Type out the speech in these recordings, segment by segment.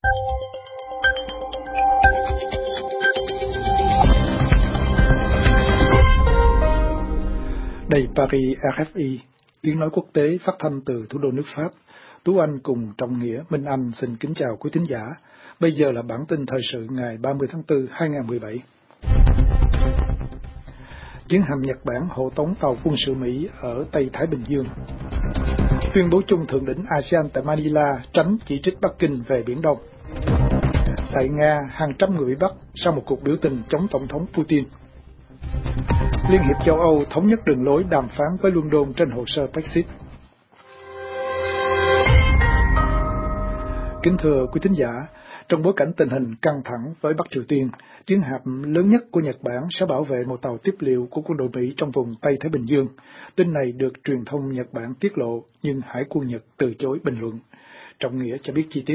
Đây Paris RFI, tiếng nói quốc tế phát thanh từ thủ đô nước Pháp. Tú Anh cùng Trọng Nghĩa, Minh Anh xin kính chào quý thính giả. Bây giờ là bản tin thời sự ngày 30 tháng 4, 2017. Chiến hạm Nhật Bản hộ tống tàu quân sự Mỹ ở Tây Thái Bình Dương. Tuyên bố chung thượng đỉnh ASEAN tại Manila tránh chỉ trích Bắc Kinh về Biển Đông. Tại Nga, hàng trăm người bị bắt sau một cuộc biểu tình chống Tổng thống Putin. Liên hiệp châu Âu thống nhất đường lối đàm phán với London trên hồ sơ Brexit. Kính thưa quý thính giả, trong bối cảnh tình hình căng thẳng với Bắc Triều Tiên, chiến hạm lớn nhất của Nhật Bản sẽ bảo vệ một tàu tiếp liệu của quân đội Mỹ trong vùng Tây Thái Bình Dương. Tin này được truyền thông Nhật Bản tiết lộ, nhưng Hải quân Nhật từ chối bình luận. Trọng Nghĩa cho biết chi tiết.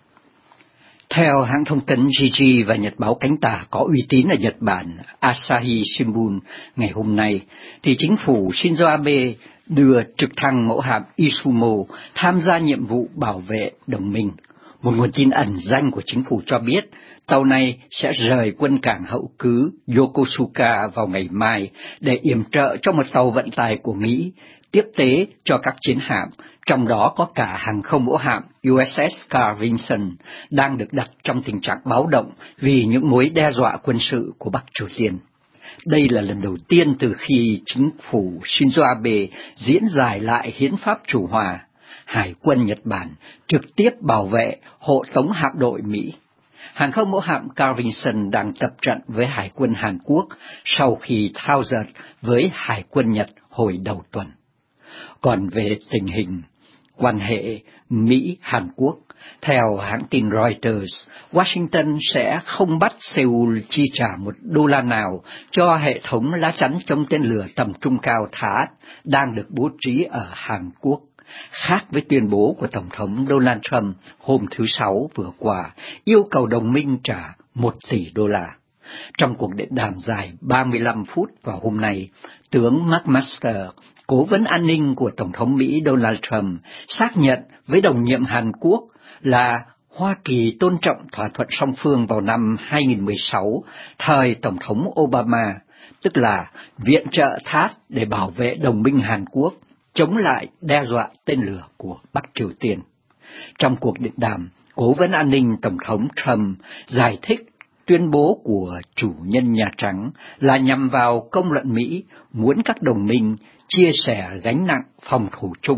Theo hãng thông tấn Jiji và nhật báo cánh tả có uy tín ở Nhật Bản Asahi Shimbun ngày hôm nay, thì chính phủ Shinzo Abe đưa trực thăng mẫu hạm Isumo tham gia nhiệm vụ bảo vệ đồng minh. Một nguồn tin ẩn danh của chính phủ cho biết tàu này sẽ rời quân cảng hậu cứ Yokosuka vào ngày mai để yểm trợ cho một tàu vận tải của Mỹ tiếp tế cho các chiến hạm, trong đó có cả hàng không mẫu hạm USS Carl Vinson đang được đặt trong tình trạng báo động vì những mối đe dọa quân sự của Bắc Triều Tiên. Đây là lần đầu tiên từ khi chính phủ Shinzo Abe diễn giải lại hiến pháp chủ hòa, Hải quân Nhật Bản trực tiếp bảo vệ hộ tống hạm đội Mỹ. Hàng không mẫu hạm Carl Vinson đang tập trận với Hải quân Hàn Quốc sau khi thao dượt với Hải quân Nhật hồi đầu tuần. Còn về tình hình quan hệ Mỹ-Hàn Quốc, theo hãng tin Reuters, Washington sẽ không bắt Seoul chi trả $1 nào cho hệ thống lá chắn chống tên lửa tầm trung cao THAAD đang được bố trí ở Hàn Quốc, khác với tuyên bố của Tổng thống Donald Trump hôm thứ Sáu vừa qua, yêu cầu đồng minh trả $1 tỷ. Trong cuộc điện đàm dài 35 phút vào hôm nay, tướng McMaster, cố vấn an ninh của Tổng thống Mỹ Donald Trump, xác nhận với đồng nhiệm Hàn Quốc là Hoa Kỳ tôn trọng thỏa thuận song phương vào năm 2016, thời Tổng thống Obama, tức là viện trợ THAAD để bảo vệ đồng minh Hàn Quốc, chống lại đe dọa tên lửa của Bắc Triều Tiên. Trong cuộc điện đàm, cố vấn an ninh Tổng thống Trump giải thích tuyên bố của chủ nhân Nhà Trắng là nhằm vào công luận Mỹ muốn các đồng minh chia sẻ gánh nặng phòng thủ chung.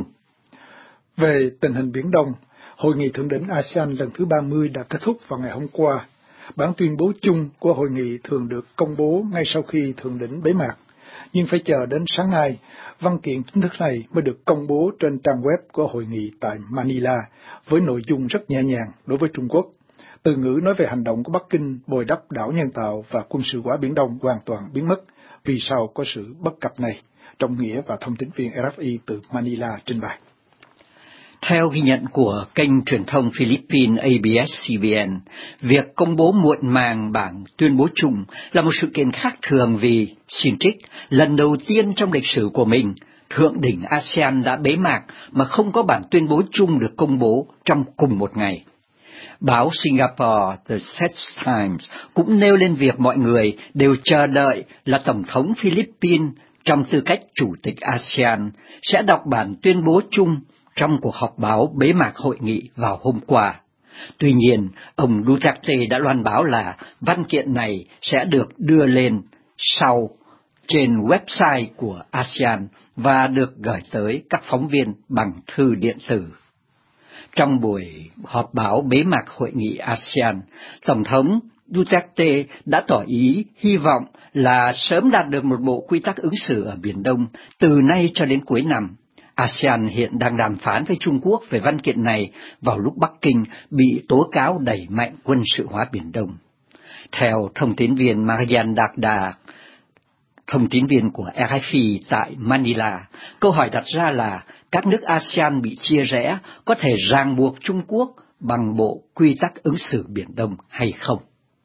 Về tình hình Biển Đông, Hội nghị thượng đỉnh ASEAN lần thứ 30 đã kết thúc vào ngày hôm qua. Bản tuyên bố chung của hội nghị thường được công bố ngay sau khi thượng đỉnh bế mạc, nhưng phải chờ đến sáng nay, văn kiện chính thức này mới được công bố trên trang web của hội nghị tại Manila, với nội dung rất nhẹ nhàng đối với Trung Quốc. Từ ngữ nói về hành động của Bắc Kinh bồi đắp đảo nhân tạo và quân sự hóa Biển Đông hoàn toàn biến mất. Vì sao có sự bất cập này? Trọng Nghĩa và thông tín viên RFI từ Manila trình bày. Theo ghi nhận của kênh truyền thông Philippines ABS-CBN, việc công bố muộn màng bản tuyên bố chung là một sự kiện khác thường vì, xin trích, lần đầu tiên trong lịch sử của mình, thượng đỉnh ASEAN đã bế mạc mà không có bản tuyên bố chung được công bố trong cùng một ngày. Báo Singapore The Straits Times cũng nêu lên việc mọi người đều chờ đợi là Tổng thống Philippines trong tư cách Chủ tịch ASEAN sẽ đọc bản tuyên bố chung trong cuộc họp báo bế mạc hội nghị vào hôm qua. Tuy nhiên, ông Duterte đã loan báo là văn kiện này sẽ được đưa lên sau trên website của ASEAN và được gửi tới các phóng viên bằng thư điện tử. Trong buổi họp báo bế mạc hội nghị ASEAN, Tổng thống Duterte đã tỏ ý hy vọng là sớm đạt được một bộ quy tắc ứng xử ở Biển Đông từ nay cho đến cuối năm. ASEAN hiện đang đàm phán với Trung Quốc về văn kiện này vào lúc Bắc Kinh bị tố cáo đẩy mạnh quân sự hóa Biển Đông. Theo thông tín viên Marian Dagda, thông tín viên của RFI tại Manila, câu hỏi đặt ra là các nước ASEAN bị chia rẽ có thể ràng buộc Trung Quốc bằng bộ quy tắc ứng xử Biển Đông hay không?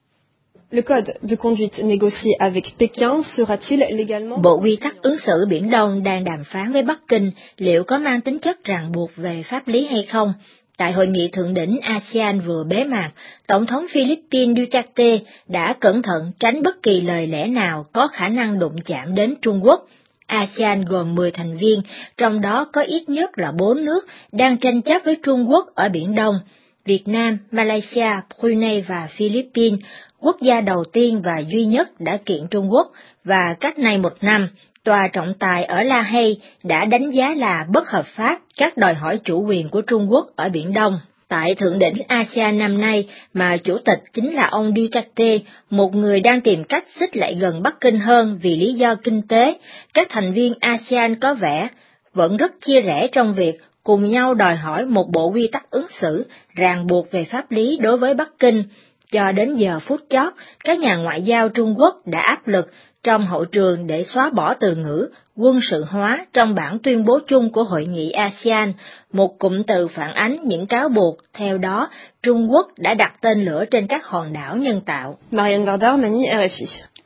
Bộ quy tắc ứng xử Biển Đông đang đàm phán với Bắc Kinh liệu có mang tính chất ràng buộc về pháp lý hay không? Tại hội nghị thượng đỉnh ASEAN vừa bế mạc, Tổng thống Philippines Duterte đã cẩn thận tránh bất kỳ lời lẽ nào có khả năng đụng chạm đến Trung Quốc. ASEAN gồm 10 thành viên, trong đó có ít nhất là 4 nước đang tranh chấp với Trung Quốc ở Biển Đông: Việt Nam, Malaysia, Brunei và Philippines, quốc gia đầu tiên và duy nhất đã kiện Trung Quốc, và cách nay một năm, Tòa trọng tài ở La Hay đã đánh giá là bất hợp pháp các đòi hỏi chủ quyền của Trung Quốc ở Biển Đông. Tại thượng đỉnh ASEAN năm nay, mà chủ tịch chính là ông Duterte, một người đang tìm cách xích lại gần Bắc Kinh hơn vì lý do kinh tế, các thành viên ASEAN có vẻ vẫn rất chia rẽ trong việc cùng nhau đòi hỏi một bộ quy tắc ứng xử ràng buộc về pháp lý đối với Bắc Kinh. Cho đến giờ phút chót, các nhà ngoại giao Trung Quốc đã áp lực trong hậu trường để xóa bỏ từ ngữ quân sự hóa trong bản tuyên bố chung của Hội nghị ASEAN, một cụm từ phản ánh những cáo buộc. Theo đó, Trung Quốc đã đặt tên lửa trên các hòn đảo nhân tạo. Marianne Vardar, Manille, RFI.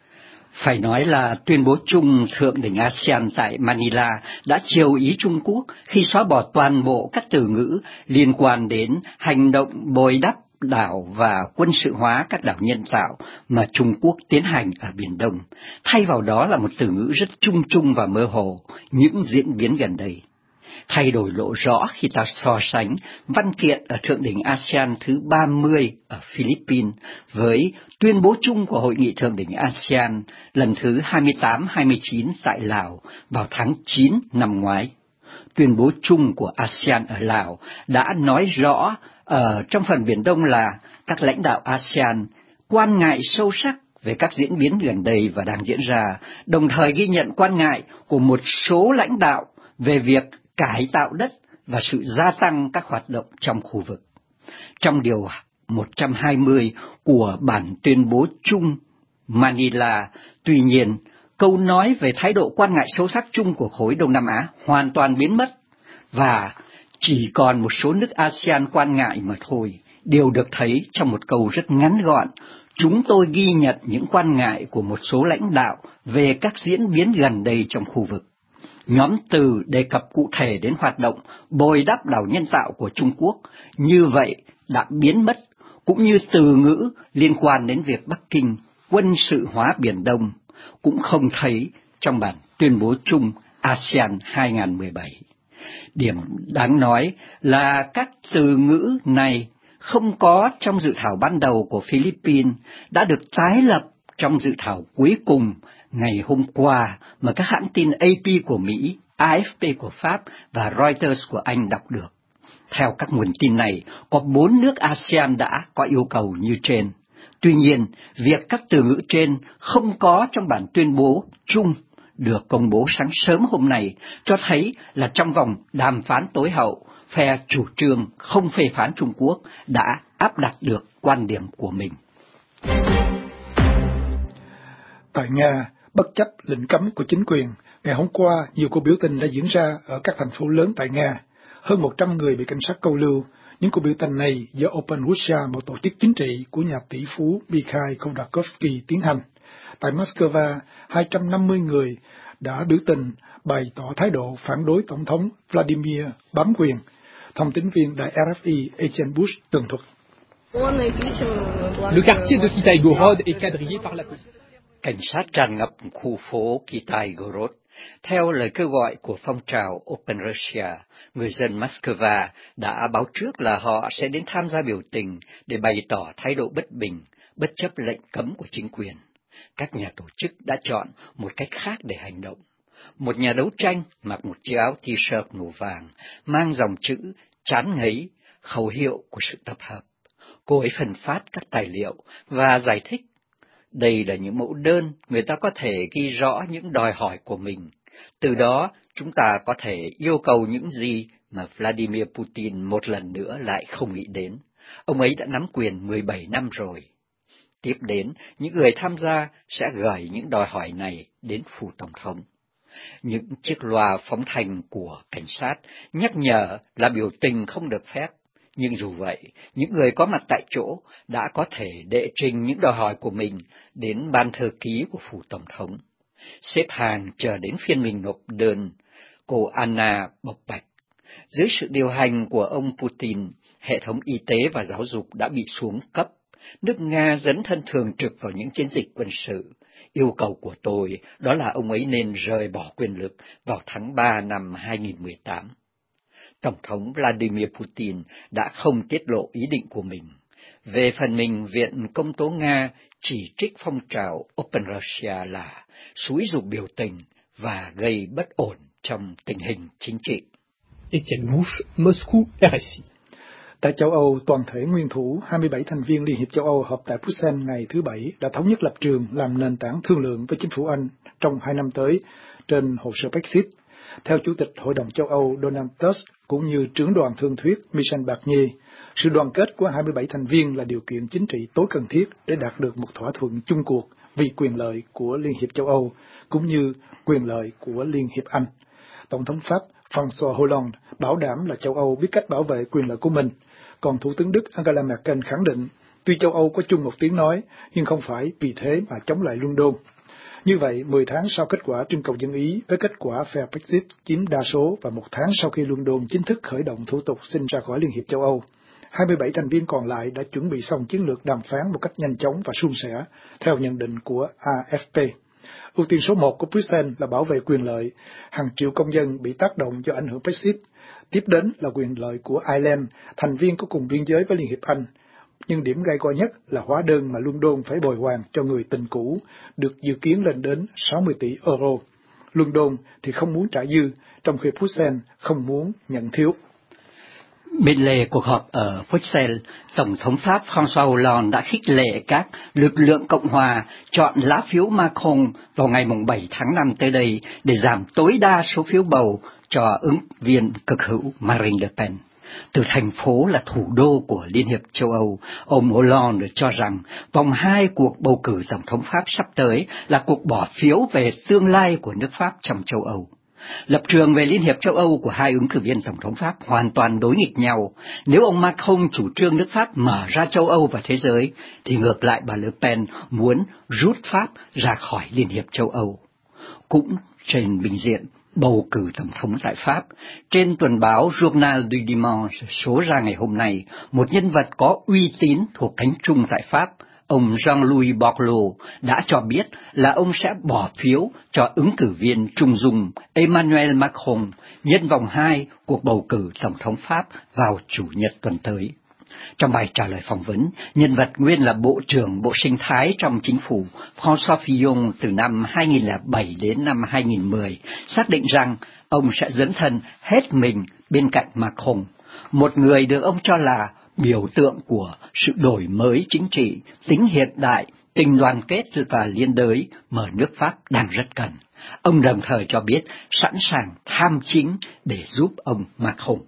Phải nói là tuyên bố chung thượng đỉnh ASEAN tại Manila đã chiều ý Trung Quốc khi xóa bỏ toàn bộ các từ ngữ liên quan đến hành động bồi đắp đảo và quân sự hóa các đảo nhân tạo mà Trung Quốc tiến hành ở Biển Đông. Thay vào đó là một từ ngữ rất chung chung và mơ hồ, những diễn biến gần đây. Thay đổi lộ rõ khi ta so sánh văn kiện ở thượng đỉnh ASEAN thứ 30 ở Philippines với tuyên bố chung của Hội nghị thượng đỉnh ASEAN lần thứ 28-29 tại Lào vào tháng 9 năm ngoái. Tuyên bố chung của ASEAN ở Lào đã nói rõ ở trong phần Biển Đông là các lãnh đạo ASEAN quan ngại sâu sắc về các diễn biến gần đây và đang diễn ra, đồng thời ghi nhận quan ngại của một số lãnh đạo về việc cải tạo đất và sự gia tăng các hoạt động trong khu vực. Trong điều 120 của bản tuyên bố chung Manila, tuy nhiên, câu nói về thái độ quan ngại sâu sắc chung của khối Đông Nam Á hoàn toàn biến mất, và chỉ còn một số nước ASEAN quan ngại mà thôi. Điều được thấy trong một câu rất ngắn gọn: chúng tôi ghi nhận những quan ngại của một số lãnh đạo về các diễn biến gần đây trong khu vực. Nhóm từ đề cập cụ thể đến hoạt động bồi đắp đảo nhân tạo của Trung Quốc như vậy đã biến mất, cũng như từ ngữ liên quan đến việc Bắc Kinh quân sự hóa Biển Đông cũng không thấy trong bản tuyên bố chung ASEAN 2017. Điểm đáng nói là các từ ngữ này không có trong dự thảo ban đầu của Philippines, đã được tái lập trong dự thảo cuối cùng ngày hôm qua mà các hãng tin AP của Mỹ, AFP của Pháp và Reuters của Anh đọc được. Theo các nguồn tin này, có 4 nước ASEAN đã có yêu cầu như trên. Tuy nhiên, việc các từ ngữ trên không có trong bản tuyên bố chung được công bố sáng sớm hôm nay cho thấy là trong vòng đàm phán tối hậu, phe chủ trương không phê phán Trung Quốc đã áp đặt được quan điểm của mình. Tại Nga, bất chấp lệnh cấm của chính quyền, ngày hôm qua nhiều cuộc biểu tình đã diễn ra ở các thành phố lớn tại Nga. Hơn 100 người bị cảnh sát câu lưu. Những cuộc biểu tình này do Open Russia, một tổ chức chính trị của nhà tỷ phú Mikhail Khodorkovsky tiến hành. Tại Moscow, 250 người đã biểu tình bày tỏ thái độ phản đối Tổng thống Vladimir bám quyền. Thông tín viên đài RFI Etienne Bush tường thuật. Le quartier de Kitaï-Gorod est quadrillé par la police. Cảnh sát tràn ngập khu phố Kitaï-Gorod. Theo lời kêu gọi của phong trào Open Russia, người dân Moscow đã báo trước là họ sẽ đến tham gia biểu tình để bày tỏ thái độ bất bình, bất chấp lệnh cấm của chính quyền. Các nhà tổ chức đã chọn một cách khác để hành động. Một nhà đấu tranh mặc một chiếc áo t-shirt màu vàng, mang dòng chữ chán ngấy, khẩu hiệu của sự tập hợp. Cô ấy phân phát các tài liệu và giải thích. Đây là những mẫu đơn người ta có thể ghi rõ những đòi hỏi của mình. Từ đó, chúng ta có thể yêu cầu những gì mà Vladimir Putin một lần nữa lại không nghĩ đến. Ông ấy đã nắm quyền 17 năm rồi. Tiếp đến, những người tham gia sẽ gửi những đòi hỏi này đến phủ tổng thống. Những chiếc loa phóng thanh của cảnh sát nhắc nhở là biểu tình không được phép. Nhưng dù vậy, những người có mặt tại chỗ đã có thể đệ trình những đòi hỏi của mình đến ban thư ký của phủ tổng thống. Xếp hàng chờ đến phiên mình nộp đơn, cô Anna bộc bạch. Dưới sự điều hành của ông Putin, hệ thống y tế và giáo dục đã bị xuống cấp. Nước Nga dấn thân thường trực vào những chiến dịch quân sự. Yêu cầu của tôi đó là ông ấy nên rời bỏ quyền lực vào tháng 3 năm 2018. Tổng thống Vladimir Putin đã không tiết lộ ý định của mình. Về phần mình, Viện Công tố Nga chỉ trích phong trào Open Russia là xúi giục biểu tình và gây bất ổn trong tình hình chính trị. Étienne Bouche, Moscou, RFI. Tại châu Âu, toàn thể nguyên thủ 27 thành viên Liên hiệp châu Âu họp tại Bruxelles ngày thứ Bảy đã thống nhất lập trường làm nền tảng thương lượng với chính phủ Anh trong 2 năm tới trên hồ sơ Brexit. Theo Chủ tịch Hội đồng châu Âu Donald Tusk cũng như trưởng đoàn thương thuyết Michel Barnier, sự đoàn kết của 27 thành viên là điều kiện chính trị tối cần thiết để đạt được một thỏa thuận chung cuộc vì quyền lợi của Liên hiệp châu Âu cũng như quyền lợi của Liên hiệp Anh. Tổng thống Pháp François Hollande bảo đảm là châu Âu biết cách bảo vệ quyền lợi của mình, còn Thủ tướng Đức Angela Merkel khẳng định tuy châu Âu có chung một tiếng nói nhưng không phải vì thế mà chống lại London. Như vậy, 10 tháng sau kết quả trưng cầu dân Ý với kết quả phe Brexit chiếm đa số và 1 tháng sau khi London chính thức khởi động thủ tục xin ra khỏi Liên hiệp châu Âu, 27 thành viên còn lại đã chuẩn bị xong chiến lược đàm phán một cách nhanh chóng và suôn sẻ, theo nhận định của AFP. Ưu tiên số 1 của Bruxelles là bảo vệ quyền lợi hàng triệu công dân bị tác động do ảnh hưởng Brexit. Tiếp đến là quyền lợi của Ireland, thành viên có cùng biên giới với Liên hiệp Anh. Nhưng điểm gai go nhất là hóa đơn mà London phải bồi hoàn cho người tình cũ, được dự kiến lên đến 60 tỷ euro. London thì không muốn trả dư, trong khi Bruxelles không muốn nhận thiếu. Bên lề cuộc họp ở Bruxelles, Tổng thống Pháp François Hollande đã khích lệ các lực lượng Cộng hòa chọn lá phiếu Macron vào ngày 7 tháng 5 tới đây để giảm tối đa số phiếu bầu cho ứng viên cực hữu Marine Le Pen. Từ thành phố là thủ đô của Liên hiệp châu Âu, ông Hollande cho rằng vòng 2 cuộc bầu cử Tổng thống Pháp sắp tới là cuộc bỏ phiếu về tương lai của nước Pháp trong châu Âu. Lập trường về Liên hiệp châu Âu của hai ứng cử viên Tổng thống Pháp hoàn toàn đối nghịch nhau. Nếu ông Macron chủ trương nước Pháp mở ra châu Âu và thế giới, thì ngược lại bà Le Pen muốn rút Pháp ra khỏi Liên hiệp châu Âu. Cũng trên bình diện bầu cử Tổng thống tại Pháp, trên tuần báo Journal du Dimanche số ra ngày hôm nay, một nhân vật có uy tín thuộc cánh trung tại Pháp, ông Jean-Louis Borloo đã cho biết là ông sẽ bỏ phiếu cho ứng cử viên trung dung Emmanuel Macron nhân vòng 2 cuộc bầu cử Tổng thống Pháp vào Chủ nhật tuần tới. Trong bài trả lời phỏng vấn, nhân vật nguyên là Bộ trưởng Bộ Sinh thái trong chính phủ François Fillon từ năm 2007 đến năm 2010 xác định rằng ông sẽ dấn thân hết mình bên cạnh Macron, một người được ông cho là biểu tượng của sự đổi mới chính trị, tính hiện đại, tình đoàn kết và liên đới mà nước Pháp đang rất cần. Ông đồng thời cho biết sẵn sàng tham chính để giúp ông Macron.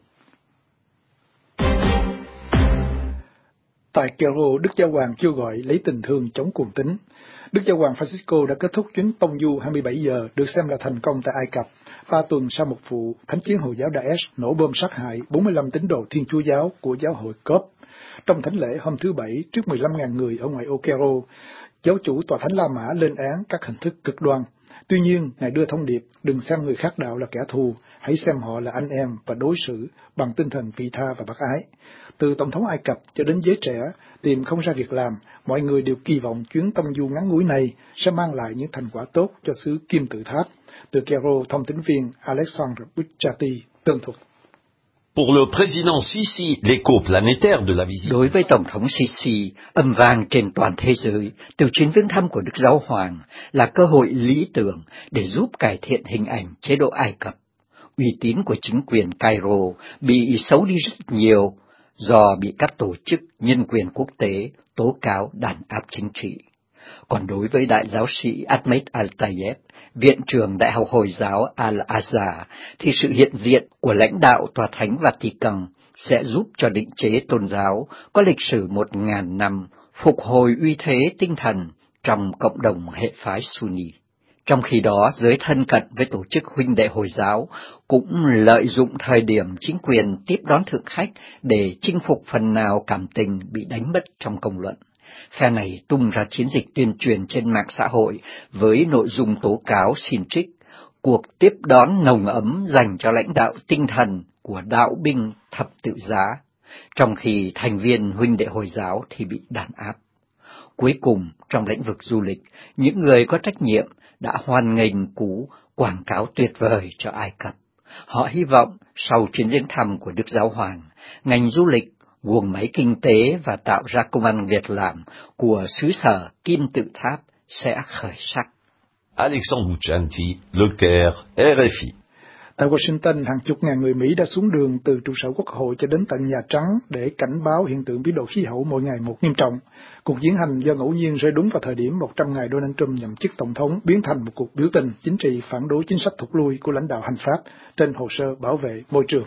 Tại Cairo, Đức Giáo hoàng kêu gọi lấy tình thương chống cuồng tín. Đức Giáo hoàng Francisco đã kết thúc chuyến tông du 27 giờ, được xem là thành công tại Ai Cập, 3 tuần sau một vụ thánh chiến Hồi giáo Daesh nổ bom sát hại 45 tín đồ Thiên Chúa giáo của giáo hội Copte. Trong thánh lễ hôm thứ Bảy, trước 15.000 người ở ngoại ô Cairo, giáo chủ tòa thánh La Mã lên án các hình thức cực đoan. Tuy nhiên, Ngài đưa thông điệp, đừng xem người khác đạo là kẻ thù, hãy xem họ là anh em và đối xử bằng tinh thần vị tha và bác ái. Từ Tổng thống Ai Cập cho đến giới trẻ, tìm không ra việc làm, mọi người đều kỳ vọng chuyến tông du ngắn ngủi này sẽ mang lại những thành quả tốt cho xứ Kim Tự Tháp. Từ Cairo, thông tín viên Alexandre Buchati tường thuật. Pour le président Sisi, l'écho planétaire de la visite. Đối với Tổng thống Sisi, âm vang trên toàn thế giới từ chuyến viếng thăm của Đức Giáo Hoàng là cơ hội lý tưởng để giúp cải thiện hình ảnh chế độ Ai Cập. Uy tín của chính quyền Cairo bị xấu đi rất nhiều do bị các tổ chức nhân quyền quốc tế tố cáo đàn áp chính trị. Còn đối với đại giáo sĩ Ahmed Al-Tayeb, Viện trưởng Đại học Hồi giáo Al-Azhar, thì sự hiện diện của lãnh đạo Tòa Thánh Vatican sẽ giúp cho định chế tôn giáo có lịch sử 1000 năm phục hồi uy thế tinh thần trong cộng đồng hệ phái Sunni. Trong khi đó, giới thân cận với tổ chức huynh đệ Hồi giáo cũng lợi dụng thời điểm chính quyền tiếp đón thượng khách để chinh phục phần nào cảm tình bị đánh mất trong công luận. Phe này tung ra chiến dịch tuyên truyền trên mạng xã hội với nội dung tố cáo xin trích cuộc tiếp đón nồng ấm dành cho lãnh đạo tinh thần của đạo binh thập tự giá. trong khi thành viên huynh đệ Hồi giáo thì bị đàn áp. Cuối cùng, trong lĩnh vực du lịch, những người có trách nhiệm đã hoan nghênh cú quảng cáo tuyệt vời cho Ai Cập. Họ hy vọng sau chuyến viếng thăm của Đức Giáo Hoàng, ngành du lịch, guồng máy kinh tế và tạo ra công ăn việc làm của xứ sở kim tự tháp sẽ khởi sắc. Alexandre Bouchanti, Le Caire, RFI. Tại Washington, hàng chục ngàn người Mỹ đã xuống đường từ trụ sở Quốc hội cho đến tận Nhà Trắng để cảnh báo hiện tượng biến đổi khí hậu mỗi ngày một nghiêm trọng. Cuộc diễn hành do ngẫu nhiên rơi đúng vào thời điểm 100 ngày Donald Trump nhậm chức tổng thống biến thành một cuộc biểu tình chính trị phản đối chính sách thụt lui của lãnh đạo hành pháp trên hồ sơ bảo vệ môi trường.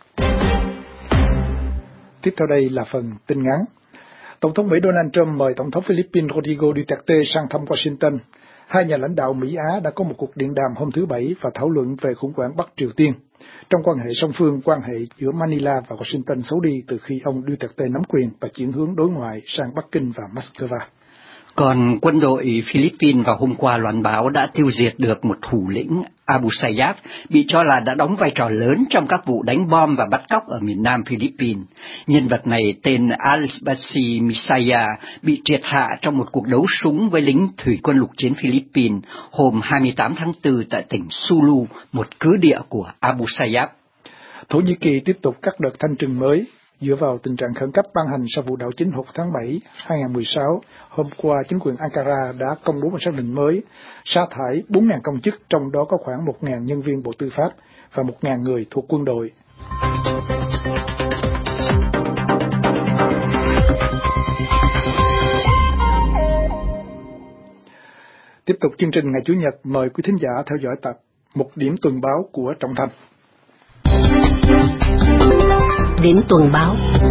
Tiếp theo đây là phần tin ngắn. Tổng thống Mỹ Donald Trump mời Tổng thống Philippines Rodrigo Duterte sang thăm Washington. Hai nhà lãnh đạo Mỹ-Á đã có một cuộc điện đàm hôm thứ Bảy và thảo luận về khủng hoảng Bắc Triều Tiên. Trong quan hệ song phương, quan hệ giữa Manila và Washington xấu đi từ khi ông Duterte nắm quyền và chuyển hướng đối ngoại sang Bắc Kinh và Moscow. Còn quân đội Philippines vào hôm qua loan báo đã tiêu diệt được một thủ lĩnh Abu Sayyaf bị cho là đã đóng vai trò lớn trong các vụ đánh bom và bắt cóc ở miền nam Philippines. Nhân vật này tên Al-Basi Misaya bị triệt hạ trong một cuộc đấu súng với lính thủy quân lục chiến Philippines hôm 28 tháng 4 tại tỉnh Sulu, một cứ địa của Abu Sayyaf. Thổ Nhĩ Kỳ tiếp tục các đợt thanh trừng mới. Dựa vào tình trạng khẩn cấp ban hành sau vụ đảo chính hồi tháng 7, 2016, hôm qua chính quyền Ankara đã công bố một xác định mới, sa thải 4.000 công chức, trong đó có khoảng 1.000 nhân viên Bộ Tư pháp và 1.000 người thuộc quân đội. Tiếp tục chương trình ngày Chủ nhật, mời quý thính giả theo dõi tập Một điểm tuần báo của Trọng Thành. Điểm tuần báo.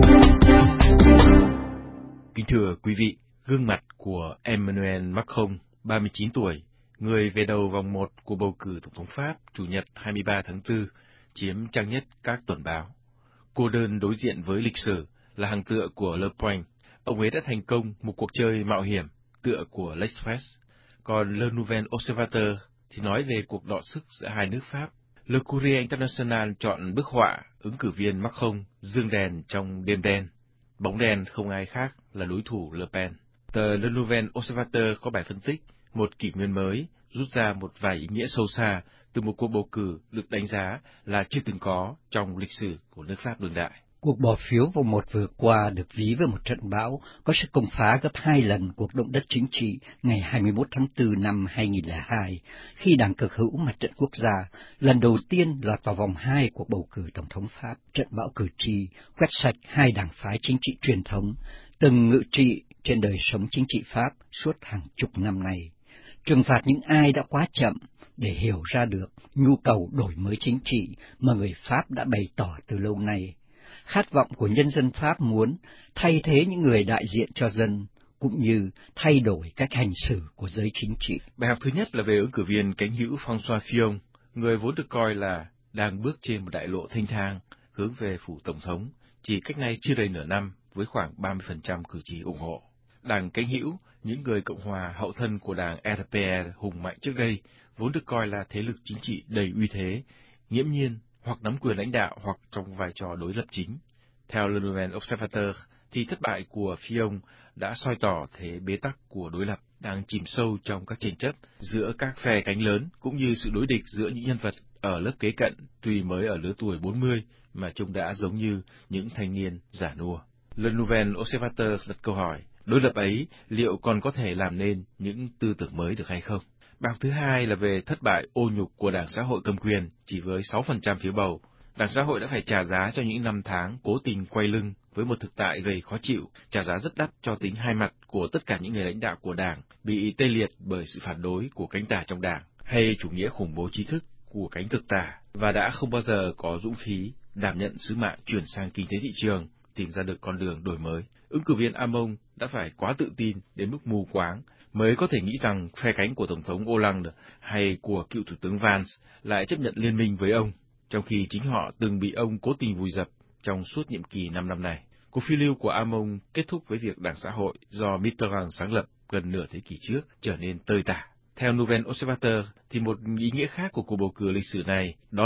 Kính thưa quý vị, gương mặt của Emmanuel Macron, 39 tuổi, người về đầu vòng 1 của bầu cử tổng thống Pháp Chủ nhật 23 tháng 4, chiếm trang nhất các tuần báo. Cô đơn đối diện với lịch sử là hàng tựa của Le Point. Ông ấy đã thành công một cuộc chơi mạo hiểm, tựa của L'Express. Còn Le Nouvel Observateur thì nói về cuộc đọ sức giữa hai nước Pháp. Le Courrier International chọn bức họa ứng cử viên Macron dương đèn trong đêm đen. Bóng đen không ai khác là đối thủ Le Pen. Tờ Le Nouvel Observateur có bài phân tích một kỷ nguyên mới, rút ra một vài ý nghĩa sâu xa từ một cuộc bầu cử được đánh giá là chưa từng có trong lịch sử của nước Pháp đương đại. Cuộc bỏ phiếu vòng 1 vừa qua được ví với một trận bão có sức công phá gấp 2 lần cuộc động đất chính trị ngày 21 tháng 4 năm 2002, khi Đảng Cực hữu Mặt trận Quốc gia lần đầu tiên lọt vào vòng 2 của bầu cử tổng thống Pháp. Trận bão cử tri quét sạch hai đảng phái chính trị truyền thống, từng ngự trị trên đời sống chính trị Pháp suốt hàng chục năm nay, trừng phạt những ai đã quá chậm để hiểu ra được nhu cầu đổi mới chính trị mà người Pháp đã bày tỏ từ lâu nay. Khát vọng của nhân dân Pháp muốn thay thế những người đại diện cho dân, cũng như thay đổi cách hành xử của giới chính trị. Bài học thứ nhất là về ứng cử viên cánh hữu François Fillon, người vốn được coi là đang bước trên một đại lộ thênh thang hướng về phủ tổng thống, chỉ cách nay chưa đầy nửa năm với khoảng 30% cử tri ủng hộ. Đảng cánh hữu, những người Cộng hòa hậu thân của đảng RPR hùng mạnh trước đây, vốn được coi là thế lực chính trị đầy uy thế, nghiễm nhiên hoặc nắm quyền lãnh đạo hoặc trong vai trò đối lập chính. Theo Le Nouvel Observateur, thì thất bại của Fillon đã soi tỏ thế bế tắc của đối lập đang chìm sâu trong các tranh chấp giữa các phe cánh lớn, cũng như sự đối địch giữa những nhân vật ở lớp kế cận tuy mới ở lứa tuổi 40 mà trông đã giống như những thanh niên già nua. Le Nouvel Observateur đặt câu hỏi, đối lập ấy liệu còn có thể làm nên những tư tưởng mới được hay không? Bài thứ hai là về thất bại ô nhục của Đảng Xã hội cầm quyền, chỉ với 6% phiếu bầu. Đảng Xã hội đã phải trả giá cho những năm tháng cố tình quay lưng với một thực tại gây khó chịu, trả giá rất đắt cho tính hai mặt của tất cả những người lãnh đạo của Đảng, bị tê liệt bởi sự phản đối của cánh tả trong Đảng, hay chủ nghĩa khủng bố trí thức của cánh cực tả, và đã không bao giờ có dũng khí đảm nhận sứ mạng chuyển sang kinh tế thị trường, tìm ra được con đường đổi mới. Ứng cử viên Hamon đã phải quá tự tin đến mức mù quáng mới có thể nghĩ rằng phe cánh của Tổng thống Hollande hay của cựu Thủ tướng Valls lại chấp nhận liên minh với ông, trong khi chính họ từng bị ông cố tình vùi dập trong suốt nhiệm kỳ 5 năm này. Cuộc phiêu lưu của Hamon kết thúc với việc Đảng Xã hội do Mitterrand sáng lập gần nửa thế kỷ trước trở nên tơi tả. Theo Nouvel Observateur, thì một ý nghĩa khác của cuộc bầu cử lịch sử này đó là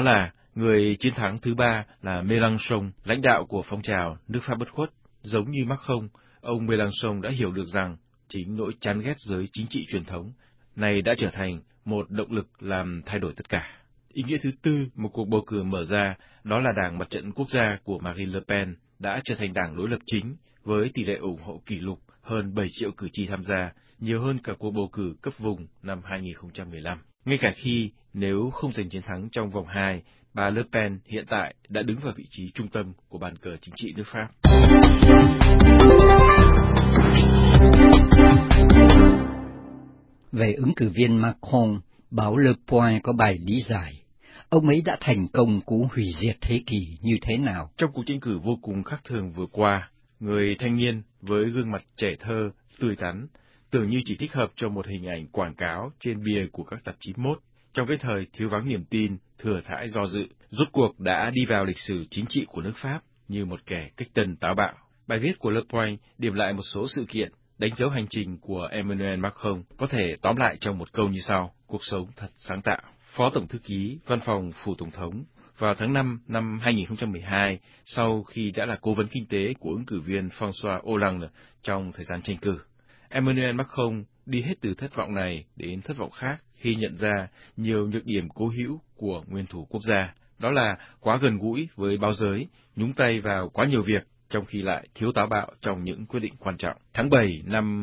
Người chiến thắng thứ ba là Mélenchon, lãnh đạo của phong trào nước Pháp bất khuất. Giống như Macron, ông Mélenchon đã hiểu được rằng chính nỗi chán ghét giới chính trị truyền thống này đã trở thành một động lực làm thay đổi tất cả. Ý nghĩa thứ tư một cuộc bầu cử mở ra, đó là Đảng Mặt trận Quốc gia của Marine Le Pen đã trở thành đảng đối lập chính, với tỷ lệ ủng hộ kỷ lục hơn 7 triệu cử tri tham gia, nhiều hơn cả cuộc bầu cử cấp vùng năm 2015. Ngay cả khi nếu không giành chiến thắng trong vòng 2, bà Le Pen hiện tại đã đứng vào vị trí trung tâm của bàn cờ chính trị nước Pháp. Về ứng cử viên Macron, báo Le Point có bài lý giải. Ông ấy đã thành công cú hủy diệt thế kỷ như thế nào? Trong cuộc tranh cử vô cùng khác thường vừa qua, người thanh niên với gương mặt trẻ thơ, tươi tắn, tưởng như chỉ thích hợp cho một hình ảnh quảng cáo trên bìa của các tạp chí mốt. Trong cái thời thiếu vắng niềm tin, thừa thãi do dự, rốt cuộc đã đi vào lịch sử chính trị của nước Pháp như một kẻ kích tân táo bạo. Bài viết của Le Point điểm lại một số sự kiện, đánh dấu hành trình của Emmanuel Macron, có thể tóm lại trong một câu như sau: cuộc sống thật sáng tạo. Phó Tổng Thư ký Văn phòng Phủ Tổng thống vào tháng 5 năm 2012, sau khi đã là cố vấn kinh tế của ứng cử viên François Hollande trong thời gian tranh cử. Emmanuel Macron đi hết từ thất vọng này đến thất vọng khác khi nhận ra nhiều nhược điểm cố hữu của nguyên thủ quốc gia, đó là quá gần gũi với báo giới, nhúng tay vào quá nhiều việc, trong khi lại thiếu táo bạo trong những quyết định quan trọng. Tháng 7 năm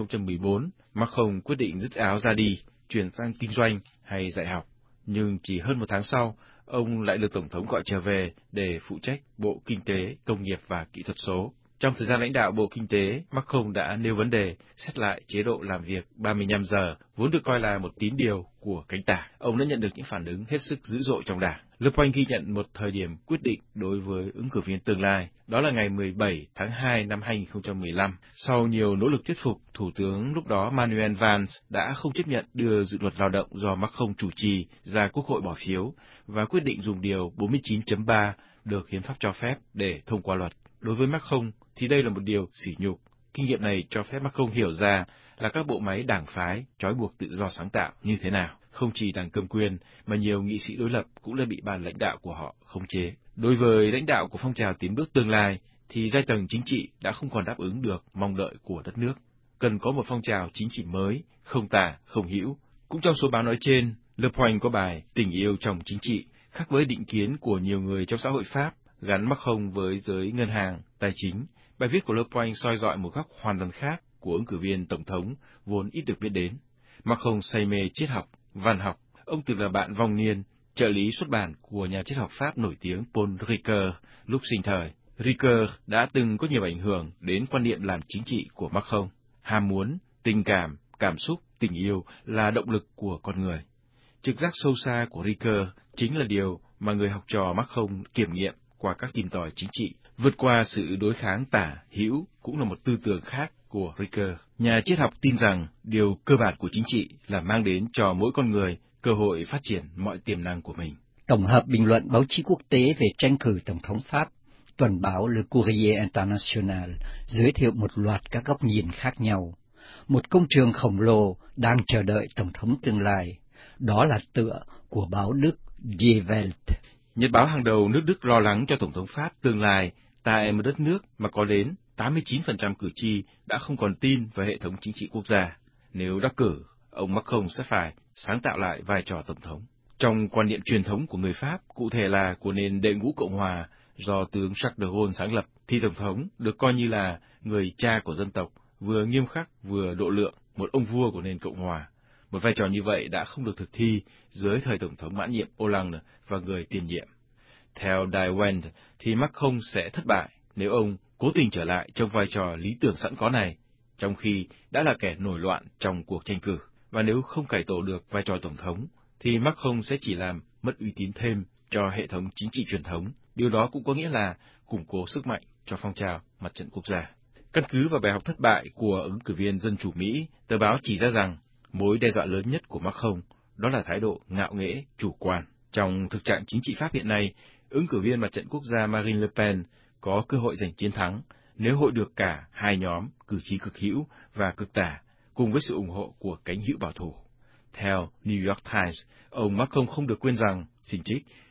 2014, Macron quyết định dứt áo ra đi, chuyển sang kinh doanh hay dạy học. Nhưng chỉ hơn một tháng sau, ông lại được Tổng thống gọi trở về để phụ trách Bộ Kinh tế, Công nghiệp và Kỹ thuật số. Trong thời gian lãnh đạo Bộ Kinh tế, Macron đã nêu vấn đề xét lại chế độ làm việc 35 giờ, vốn được coi là một tín điều của cánh tả. Ông đã nhận được những phản ứng hết sức dữ dội trong đảng. Le Point ghi nhận một thời điểm quyết định đối với ứng cử viên tương lai, đó là ngày 17 tháng 2 năm 2015. Sau nhiều nỗ lực thuyết phục, Thủ tướng lúc đó Manuel Valls đã không chấp nhận đưa dự luật lao động do Macron chủ trì ra Quốc hội bỏ phiếu và quyết định dùng điều 49.3 được hiến pháp cho phép để thông qua luật. Đối với Macron thì đây là một điều sỉ nhục. Kinh nghiệm này cho phép Macron hiểu ra là các bộ máy đảng phái trói buộc tự do sáng tạo như thế nào. Không chỉ đảng cầm quyền mà nhiều nghị sĩ đối lập cũng đã bị ban lãnh đạo của họ khống chế. Đối với lãnh đạo của phong trào tiến bước tương lai thì giai tầng chính trị đã không còn đáp ứng được mong đợi của đất nước. Cần có một phong trào chính trị mới, không tả, không hữu. Cũng trong số báo nói trên, Le Point có bài Tình yêu trong chính trị, khác với định kiến của nhiều người trong xã hội Pháp, gắn Macron với giới ngân hàng, tài chính. Bài viết của Le Point soi dọi một góc hoàn toàn khác của ứng cử viên tổng thống vốn ít được biết đến. Macron say mê triết học, văn học. Ông từng là bạn vong niên, trợ lý xuất bản của nhà triết học Pháp nổi tiếng Paul Ricoeur lúc sinh thời. Ricoeur đã từng có nhiều ảnh hưởng đến quan niệm làm chính trị của Macron. Ham muốn, tình cảm, cảm xúc, tình yêu là động lực của con người. Trực giác sâu xa của Ricoeur chính là điều mà người học trò Macron kiểm nghiệm qua các tìm tòi chính trị. Vượt qua sự đối kháng tả, hữu cũng là một tư tưởng khác của Ricoeur. Nhà triết học tin rằng điều cơ bản của chính trị là mang đến cho mỗi con người cơ hội phát triển mọi tiềm năng của mình. Tổng hợp bình luận báo chí quốc tế về tranh cử Tổng thống Pháp, tuần báo Le Courrier International giới thiệu một loạt các góc nhìn khác nhau. Một công trường khổng lồ đang chờ đợi Tổng thống tương lai. Đó là tựa của báo Đức Die Welt. Nhật báo hàng đầu nước Đức lo lắng cho Tổng thống Pháp tương lai tại một đất nước mà có đến 89% cử tri đã không còn tin vào hệ thống chính trị quốc gia. Nếu đắc cử, ông Macron sẽ phải sáng tạo lại vai trò Tổng thống. Trong quan niệm truyền thống của người Pháp, cụ thể là của nền đệ ngũ Cộng hòa do tướng Charles de Gaulle sáng lập, thì Tổng thống được coi như là người cha của dân tộc, vừa nghiêm khắc vừa độ lượng, một ông vua của nền Cộng hòa. Một vai trò như vậy đã không được thực thi dưới thời Tổng thống mãn nhiệm Hollande và người tiền nhiệm. Theo Die Welt thì Macron sẽ thất bại nếu ông cố tình trở lại trong vai trò lý tưởng sẵn có này, trong khi đã là kẻ nổi loạn trong cuộc tranh cử. Và nếu không cải tổ được vai trò Tổng thống, thì Macron sẽ chỉ làm mất uy tín thêm cho hệ thống chính trị truyền thống. Điều đó cũng có nghĩa là củng cố sức mạnh cho phong trào mặt trận quốc gia. Căn cứ vào bài học thất bại của ứng cử viên Dân chủ Mỹ, tờ báo chỉ ra rằng mối đe dọa lớn nhất của Macron đó là thái độ ngạo nghễ, chủ quan. Trong thực trạng chính trị Pháp hiện nay, ứng cử viên mặt trận quốc gia Marine Le Pen có cơ hội giành chiến thắng nếu hội được cả hai nhóm cử tri cực hữu và cực tả cùng với sự ủng hộ của cánh hữu bảo thủ. Theo New York Times, ông Macron không được quên rằng, xin trích,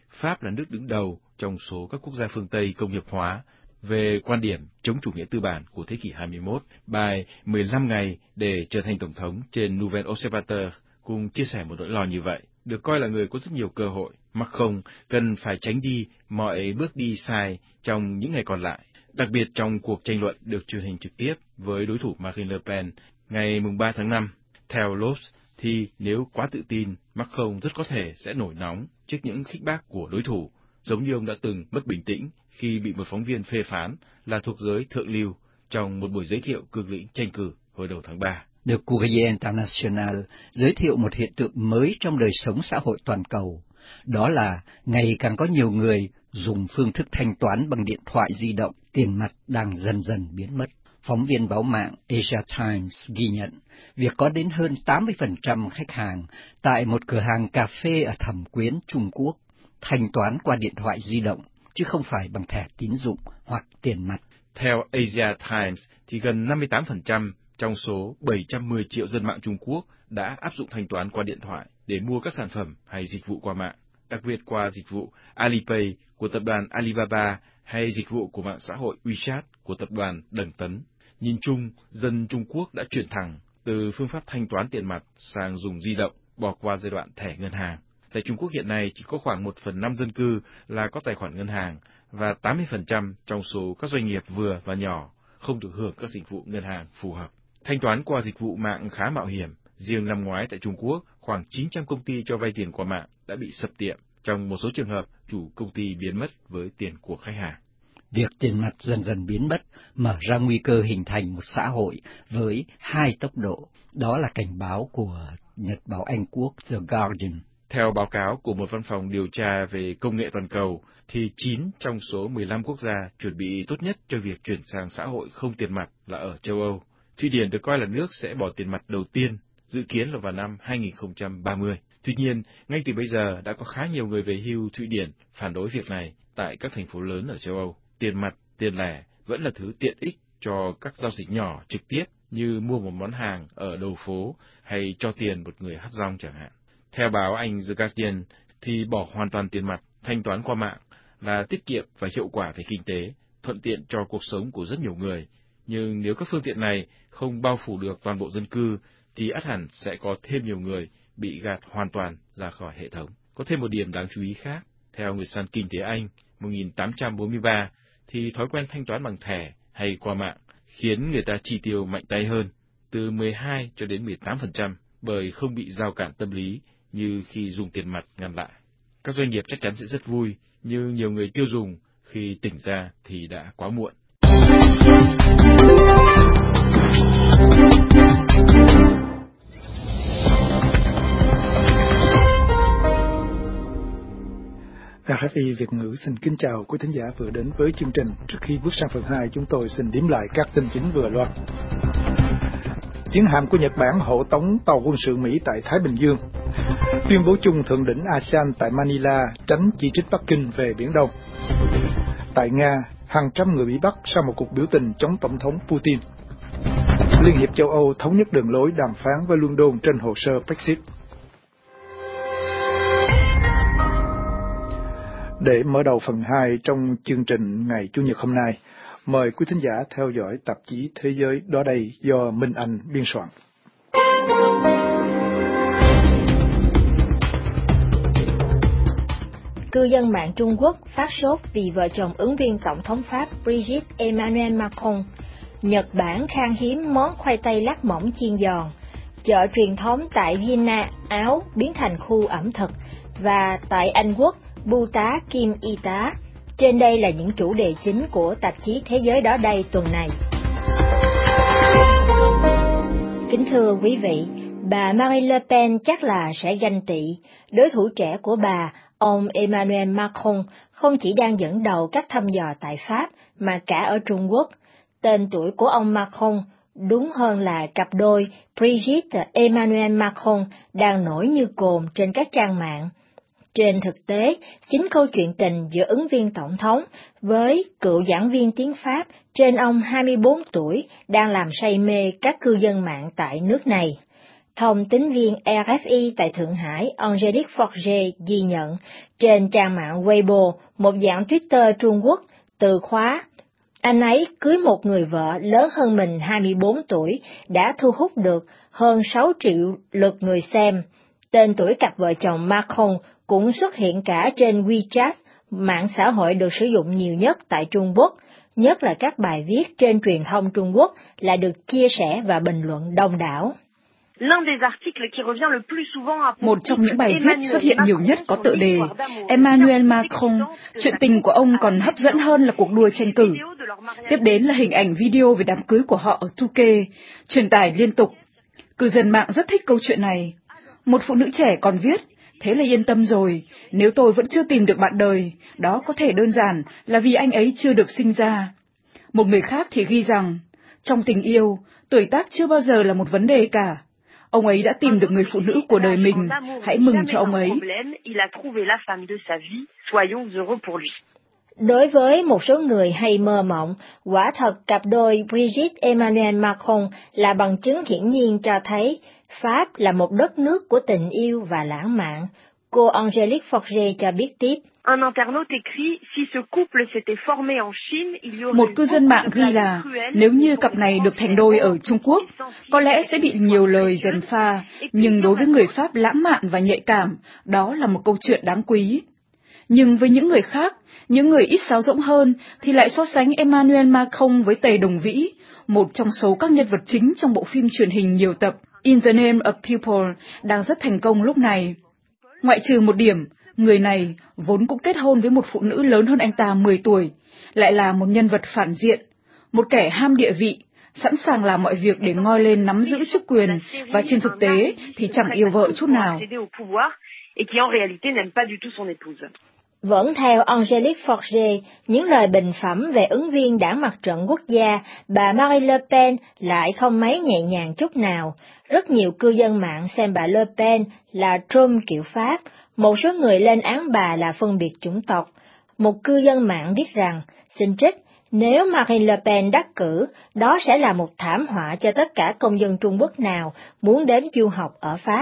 Pháp là nước đứng đầu trong số các quốc gia phương Tây công nghiệp hóa về quan điểm chống chủ nghĩa tư bản của thế kỷ 21. Bài 15 ngày để trở thành tổng thống trên Nouvel Observateur cùng chia sẻ một nỗi lo như vậy. Được coi là người có rất nhiều cơ hội, Macron cần phải tránh đi mọi bước đi sai trong những ngày còn lại, đặc biệt trong cuộc tranh luận được truyền hình trực tiếp với đối thủ Marine Le Pen ngày 3 tháng 5. Theo Lobs, thì nếu quá tự tin, Macron rất có thể sẽ nổi nóng trước những khích bác của đối thủ, giống như ông đã từng mất bình tĩnh khi bị một phóng viên phê phán là thuộc giới thượng lưu trong một buổi giới thiệu cương lĩnh tranh cử hồi đầu tháng 3. Le Courrier International giới thiệu một hiện tượng mới trong đời sống xã hội toàn cầu, đó là ngày càng có nhiều người dùng phương thức thanh toán bằng điện thoại di động, tiền mặt đang dần dần biến mất. Phóng viên báo mạng Asia Times ghi nhận việc có đến hơn 80% khách hàng tại một cửa hàng cà phê ở Thẩm Quyến, Trung Quốc thanh toán qua điện thoại di động, chứ không phải bằng thẻ tín dụng hoặc tiền mặt. Theo Asia Times, thì gần 58% trong số 710 triệu dân mạng Trung Quốc đã áp dụng thanh toán qua điện thoại để mua các sản phẩm hay dịch vụ qua mạng, đặc biệt qua dịch vụ Alipay của tập đoàn Alibaba hay dịch vụ của mạng xã hội WeChat của tập đoàn Đầng Tấn. Nhìn chung, dân Trung Quốc đã chuyển thẳng từ phương pháp thanh toán tiền mặt sang dùng di động, bỏ qua giai đoạn thẻ ngân hàng. Tại Trung Quốc hiện nay chỉ có khoảng 1/5 dân cư là có tài khoản ngân hàng và 80% trong số các doanh nghiệp vừa và nhỏ không được hưởng các dịch vụ ngân hàng phù hợp. Thanh toán qua dịch vụ mạng khá mạo hiểm. Riêng năm ngoái tại Trung Quốc, khoảng 900 công ty cho vay tiền qua mạng đã bị sập tiệm. Trong một số trường hợp, chủ công ty biến mất với tiền của khách hàng. Việc tiền mặt dần dần biến mất mở ra nguy cơ hình thành một xã hội với hai tốc độ. Đó là cảnh báo của nhật báo Anh Quốc The Guardian. Theo báo cáo của một văn phòng điều tra về công nghệ toàn cầu, thì 9 trong số 15 quốc gia chuẩn bị tốt nhất cho việc chuyển sang xã hội không tiền mặt là ở châu Âu. Thụy Điển được coi là nước sẽ bỏ tiền mặt đầu tiên, dự kiến là vào năm 2030. Tuy nhiên, ngay từ bây giờ đã có khá nhiều người về hưu Thụy Điển phản đối việc này tại các thành phố lớn ở châu Âu. Tiền mặt, tiền lẻ vẫn là thứ tiện ích cho các giao dịch nhỏ trực tiếp như mua một món hàng ở đầu phố hay cho tiền một người hát dong chẳng hạn. Theo báo Anh The Guardian, thì bỏ hoàn toàn tiền mặt, thanh toán qua mạng là tiết kiệm và hiệu quả về kinh tế, thuận tiện cho cuộc sống của rất nhiều người. Nhưng nếu các phương tiện này không bao phủ được toàn bộ dân cư, thì ắt hẳn sẽ có thêm nhiều người bị gạt hoàn toàn ra khỏi hệ thống. Có thêm một điểm đáng chú ý khác, theo người săn kinh tế Anh 1843, thì thói quen thanh toán bằng thẻ hay qua mạng khiến người ta chi tiêu mạnh tay hơn, từ 12 cho đến 18%, bởi không bị rào cản tâm lý như khi dùng tiền mặt ngăn lại. Các doanh nghiệp chắc chắn sẽ rất vui, nhưng nhiều người tiêu dùng khi tỉnh ra thì đã quá muộn. RFI Việt ngữ xin kính chào quý thính giả vừa đến với chương trình. Trước khi bước sang phần 2, chúng tôi xin điểm lại các tin chính vừa loạt. Chiến hạm của Nhật Bản hộ tống tàu quân sự Mỹ tại Thái Bình Dương. Tuyên bố chung thượng đỉnh ASEAN tại Manila tránh chỉ trích Bắc Kinh về Biển Đông. Tại Nga, hàng trăm người bị bắt sau một cuộc biểu tình chống Tổng thống Putin. Liên hiệp châu Âu thống nhất đường lối đàm phán với London trên hồ sơ Brexit. Để mở đầu phần 2 trong chương trình ngày Chủ nhật hôm nay, mời quý thính giả theo dõi tạp chí Thế giới đó đây do Minh Anh biên soạn. Cư dân mạng Trung Quốc phát sốt vì vợ chồng ứng viên tổng thống Pháp Brigitte Emmanuel Macron. Nhật Bản khan hiếm món khoai tây lát mỏng chiên giòn. Chợ truyền thống tại Vienna, Áo biến thành khu ẩm thực. Và tại Anh Quốc, bưu tá kim y tá. Trên đây là những chủ đề chính của tạp chí Thế giới đó đây tuần này. Kính thưa quý vị, bà Marine Le Pen chắc là sẽ ganh tị. Đối thủ trẻ của bà, ông Emmanuel Macron, không chỉ đang dẫn đầu các thăm dò tại Pháp, mà cả ở Trung Quốc. Tên tuổi của ông Macron, đúng hơn là cặp đôi Brigitte Emmanuel Macron, đang nổi như cồn trên các trang mạng. Trên thực tế, chính câu chuyện tình giữa ứng viên tổng thống với cựu giảng viên tiếng Pháp trên ông 24 tuổi đang làm say mê các cư dân mạng tại nước này. Thông tín viên RFI tại Thượng Hải Angelique Forget ghi nhận trên trang mạng Weibo, một dạng Twitter Trung Quốc, từ khóa "Anh ấy cưới một người vợ lớn hơn mình 24 tuổi" đã thu hút được hơn 6 triệu lượt người xem. Tên tuổi cặp vợ chồng Macron cũng xuất hiện cả trên WeChat, mạng xã hội được sử dụng nhiều nhất tại Trung Quốc, nhất là các bài viết trên truyền thông Trung Quốc là được chia sẻ và bình luận đông đảo. Một trong những bài viết xuất hiện nhiều nhất có tựa đề Emmanuel Macron, chuyện tình của ông còn hấp dẫn hơn là cuộc đua tranh cử. Tiếp đến là hình ảnh video về đám cưới của họ ở Touquet, truyền tải liên tục. Cư dân mạng rất thích câu chuyện này. Một phụ nữ trẻ còn viết, thế là yên tâm rồi, nếu tôi vẫn chưa tìm được bạn đời, đó có thể đơn giản là vì anh ấy chưa được sinh ra. Một người khác thì ghi rằng, trong tình yêu, tuổi tác chưa bao giờ là một vấn đề cả. Ông ấy đã tìm được người phụ nữ của đời mình, hãy mừng cho ông ấy. Đối với một số người hay mơ mộng, quả thật cặp đôi Brigitte Emmanuel Macron là bằng chứng hiển nhiên cho thấy Pháp là một đất nước của tình yêu và lãng mạn. Cô Angelique Forget cho biết tiếp. Một cư dân mạng ghi là, nếu như cặp này được thành đôi ở Trung Quốc, có lẽ sẽ bị nhiều lời gièm pha, nhưng đối với người Pháp lãng mạn và nhạy cảm, đó là một câu chuyện đáng quý. Nhưng với những người khác, những người ít sáo rỗng hơn, thì lại so sánh Emmanuel Macron với Tề Đồng Vĩ, một trong số các nhân vật chính trong bộ phim truyền hình nhiều tập In the Name of People, đang rất thành công lúc này. Ngoại trừ một điểm, người này vốn cũng kết hôn với một phụ nữ lớn hơn anh ta 10 tuổi, lại là một nhân vật phản diện, một kẻ ham địa vị, sẵn sàng làm mọi việc để ngoi lên nắm giữ chức quyền, và trên thực tế thì chẳng yêu vợ chút nào. Vẫn theo Angelique Forget, những lời bình phẩm về ứng viên đảng Mặt trận Quốc gia, bà Marine Le Pen lại không mấy nhẹ nhàng chút nào. Rất nhiều cư dân mạng xem bà Le Pen là Trump kiểu Pháp, một số người lên án bà là phân biệt chủng tộc. Một cư dân mạng viết rằng, xin trích, nếu Marine Le Pen đắc cử, đó sẽ là một thảm họa cho tất cả công dân Trung Quốc nào muốn đến du học ở Pháp.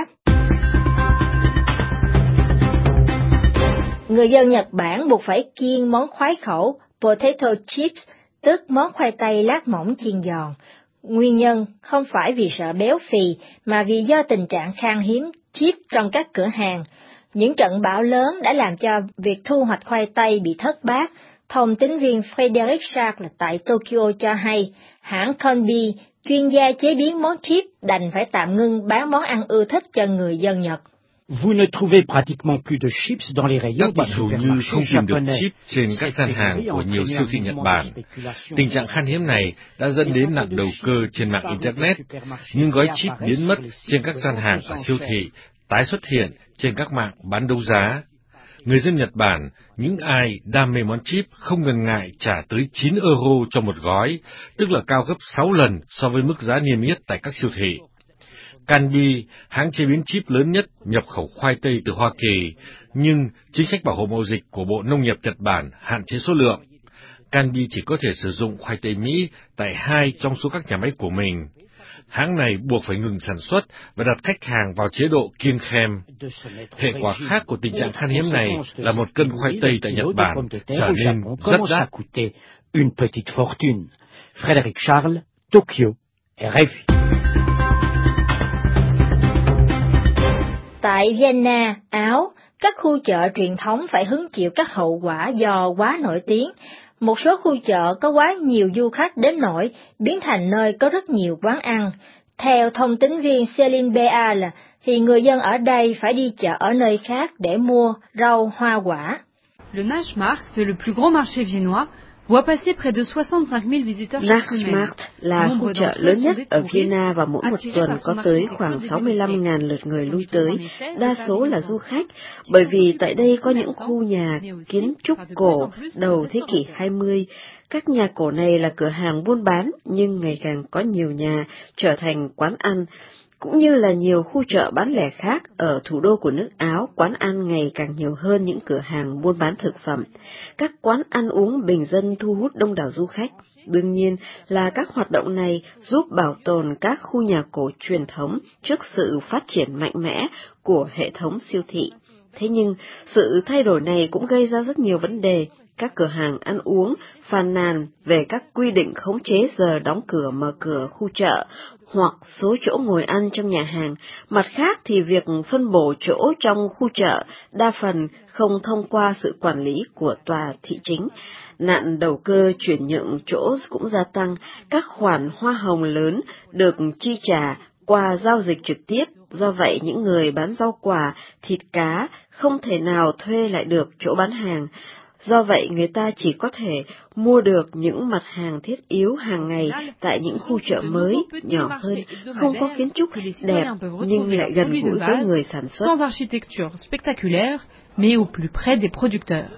Người dân Nhật Bản buộc phải kiêng món khoái khẩu potato chips, tức món khoai tây lát mỏng chiên giòn. Nguyên nhân không phải vì sợ béo phì, mà vì do tình trạng khan hiếm chips trong các cửa hàng. Những trận bão lớn đã làm cho việc thu hoạch khoai tây bị thất bát. Thông tín viên Frédéric Charles tại Tokyo cho hay, hãng Conbi, chuyên gia chế biến món chips, đành phải tạm ngưng bán món ăn ưa thích cho người dân Nhật. Vous ne trouvez pratiquement plus de chips dans les rayons các bạn hầu như không tìm được chip trên các gian hàng của nhiều siêu thị Nhật Bản. Tình trạng khan hiếm này đã dẫn đến nạn đầu cơ trên mạng Internet, nhưng gói chip biến mất trên các gian hàng ở siêu thị, tái xuất hiện trên các mạng bán đấu giá. Người dân Nhật Bản, những ai đam mê món chip không ngần ngại trả tới 9 euro cho một gói, tức là cao gấp 6 lần so với mức giá niêm yết tại các siêu thị. Canby, hãng chế biến chip lớn nhất, nhập khẩu khoai tây từ Hoa Kỳ, nhưng chính sách bảo hộ mậu dịch của Bộ Nông nghiệp Nhật Bản hạn chế số lượng. Canby chỉ có thể sử dụng khoai tây Mỹ tại 2 trong số các nhà máy của mình. Hãng này buộc phải ngừng sản xuất và đặt khách hàng vào chế độ kiêng khem. Hệ quả khác của tình trạng khan hiếm này là một cân khoai tây tại Nhật Bản trở nên rất đắt. Une petite fortune. Frédéric Charles, Tokyo, RFI. Tại Vienna, Áo, các khu chợ truyền thống phải hứng chịu các hậu quả do quá nổi tiếng. Một số khu chợ có quá nhiều du khách đến nỗi biến thành nơi có rất nhiều quán ăn. Theo thông tín viên Céline Béal, thì người dân ở đây phải đi chợ ở nơi khác để mua rau, hoa quả. Le Naschmarkt, c'est le plus grand marché viennois, voit passer près de 65.000 visiteurs chaque semaine. Naschmarkt là khu chợ lớn nhất ở Vienna và mỗi một tuần có tới khoảng 65.000 lượt người lui tới, đa số là du khách, bởi vì tại đây có những khu nhà kiến trúc cổ đầu thế kỷ 20. Các nhà cổ này là cửa hàng buôn bán, nhưng ngày càng có nhiều nhà trở thành quán ăn, cũng như là nhiều khu chợ bán lẻ khác ở thủ đô của nước Áo, quán ăn ngày càng nhiều hơn những cửa hàng buôn bán thực phẩm. Các quán ăn uống bình dân thu hút đông đảo du khách. Đương nhiên là các hoạt động này giúp bảo tồn các khu nhà cổ truyền thống trước sự phát triển mạnh mẽ của hệ thống siêu thị. Thế nhưng, sự thay đổi này cũng gây ra rất nhiều vấn đề. Các cửa hàng ăn uống phàn nàn về các quy định khống chế giờ đóng cửa mở cửa khu chợ hoặc số chỗ ngồi ăn trong nhà hàng. Mặt khác thì việc phân bổ chỗ trong khu chợ đa phần không thông qua sự quản lý của tòa thị chính. Nạn đầu cơ chuyển nhượng chỗ cũng gia tăng, các khoản hoa hồng lớn được chi trả qua giao dịch trực tiếp. Do vậy, những người bán rau quả, thịt cá không thể nào thuê lại được chỗ bán hàng. Do vậy, người ta chỉ có thể mua được những mặt hàng thiết yếu hàng ngày tại những khu chợ mới, nhỏ hơn, không có kiến trúc đẹp nhưng lại gần gũi với người sản xuất. Sans architecture spectaculaire, mais au plus près des producteurs.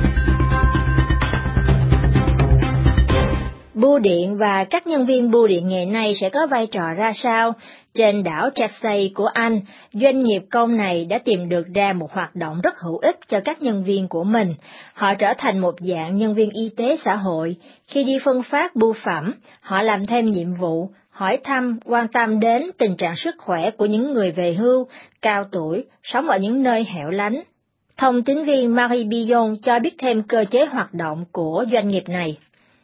Bưu điện và các nhân viên bưu điện ngày nay sẽ có vai trò ra sao? Trên đảo Jersey của Anh, doanh nghiệp công này đã tìm được ra một hoạt động rất hữu ích cho các nhân viên của mình. Họ trở thành một dạng nhân viên y tế xã hội. Khi đi phân phát bưu phẩm, họ làm thêm nhiệm vụ, hỏi thăm, quan tâm đến tình trạng sức khỏe của những người về hưu, cao tuổi, sống ở những nơi hẻo lánh. Thông tín viên Marie Billon cho biết thêm cơ chế hoạt động của doanh nghiệp này.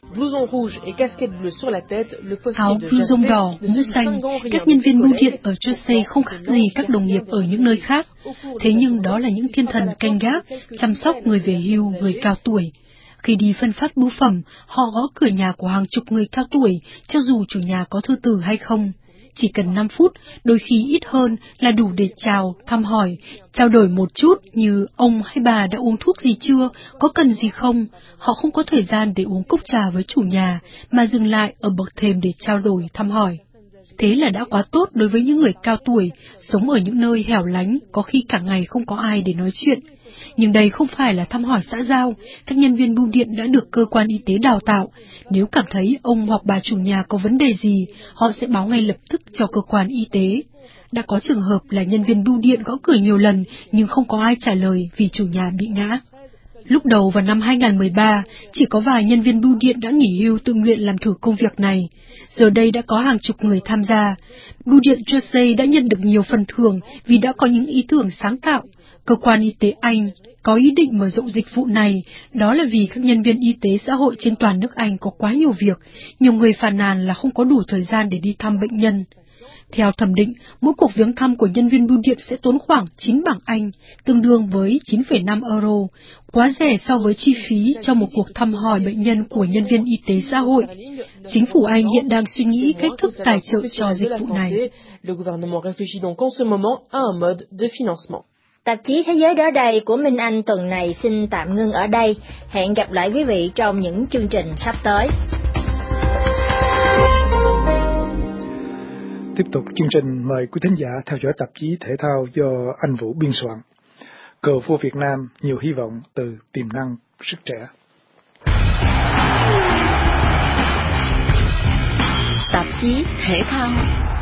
Áo blouson đỏ, mũ xanh, các nhân viên bưu điện ở Jersey không khác gì các đồng nghiệp ở những nơi khác. Thế nhưng đó là những thiên thần canh gác, chăm sóc người về hưu, người cao tuổi. Khi đi phân phát bưu phẩm, họ gõ cửa nhà của hàng chục người cao tuổi, cho dù chủ nhà có thư từ hay không. Chỉ cần 5 phút, đôi khi ít hơn là đủ để chào, thăm hỏi, trao đổi một chút như ông hay bà đã uống thuốc gì chưa, có cần gì không. Họ không có thời gian để uống cốc trà với chủ nhà, mà dừng lại ở bậc thềm để trao đổi, thăm hỏi. Thế là đã quá tốt đối với những người cao tuổi, sống ở những nơi hẻo lánh, có khi cả ngày không có ai để nói chuyện. Nhưng đây không phải là thăm hỏi xã giao, các nhân viên bưu điện đã được cơ quan y tế đào tạo. Nếu cảm thấy ông hoặc bà chủ nhà có vấn đề gì, họ sẽ báo ngay lập tức cho cơ quan y tế. Đã có trường hợp là nhân viên bưu điện gõ cửa nhiều lần nhưng không có ai trả lời vì chủ nhà bị ngã. Lúc đầu vào năm 2013, chỉ có vài nhân viên bưu điện đã nghỉ hưu tự nguyện làm thử công việc này. Giờ đây đã có hàng chục người tham gia. Bưu điện Jersey đã nhận được nhiều phần thưởng vì đã có những ý tưởng sáng tạo. Cơ quan y tế Anh có ý định mở rộng dịch vụ này, đó là vì các nhân viên y tế xã hội trên toàn nước Anh có quá nhiều việc, nhiều người phàn nàn là không có đủ thời gian để đi thăm bệnh nhân. Theo thẩm định, mỗi cuộc viếng thăm của nhân viên bưu điện sẽ tốn khoảng 9 bảng Anh, tương đương với 9,5 euro, quá rẻ so với chi phí cho một cuộc thăm hỏi bệnh nhân của nhân viên y tế xã hội. Chính phủ Anh hiện đang suy nghĩ cách thức tài trợ cho dịch vụ này. Tạp chí Thế giới đó đây của Minh Anh tuần này xin tạm ngưng ở đây. Hẹn gặp lại quý vị trong những chương trình sắp tới. Tiếp tục chương trình, mời quý thính giả theo dõi tạp chí thể thao do anh Vũ biên soạn. Cờ vua Việt Nam nhiều hy vọng từ tiềm năng sức trẻ. Tạp chí thể thao.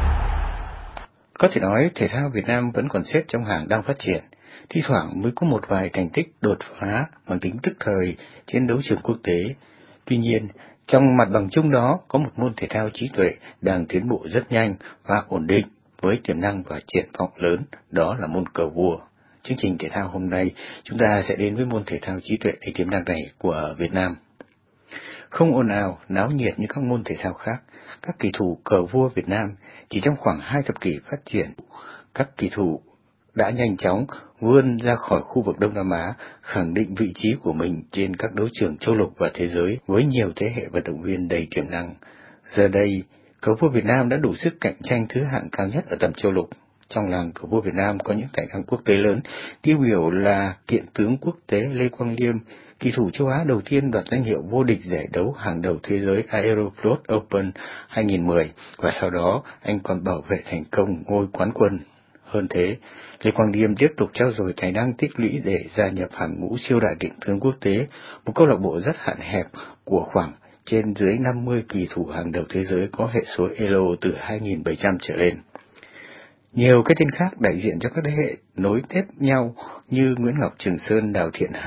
Có thể nói thể thao Việt Nam vẫn còn xếp trong hàng đang phát triển, thi thoảng mới có một vài thành tích đột phá mang tính tức thời trên đấu trường quốc tế. Tuy nhiên, trong mặt bằng chung đó có một môn thể thao trí tuệ đang tiến bộ rất nhanh và ổn định với tiềm năng và triển vọng lớn, đó là môn cờ vua. Chương trình thể thao hôm nay chúng ta sẽ đến với môn thể thao trí tuệ đầy tiềm năng này của Việt Nam. Không ồn ào, náo nhiệt như các môn thể thao khác, các kỳ thủ cờ vua Việt Nam chỉ trong khoảng 2 thập kỷ phát triển, các kỳ thủ đã nhanh chóng vươn ra khỏi khu vực Đông Nam Á, khẳng định vị trí của mình trên các đấu trường châu lục và thế giới với nhiều thế hệ vận động viên đầy tiềm năng. Giờ đây, cờ vua Việt Nam đã đủ sức cạnh tranh thứ hạng cao nhất ở tầm châu lục. Trong làng cờ vua Việt Nam có những tài năng quốc tế lớn, tiêu biểu là kiện tướng quốc tế Lê Quang Liêm, kỳ thủ châu Á đầu tiên đoạt danh hiệu vô địch giải đấu hàng đầu thế giới Aeroflot Open 2010, và sau đó anh còn bảo vệ thành công ngôi quán quân. Hơn thế, Lê Quang Liêm tiếp tục trau dồi tài năng tích lũy để gia nhập hàng ngũ siêu đại kiện tướng quốc tế, một câu lạc bộ rất hạn hẹp của khoảng trên dưới 50 kỳ thủ hàng đầu thế giới có hệ số ELO từ 2.700 trở lên. Nhiều cái tên khác đại diện cho các thế hệ nối tiếp nhau như Nguyễn Ngọc Trường Sơn, Đào Thiện Hải,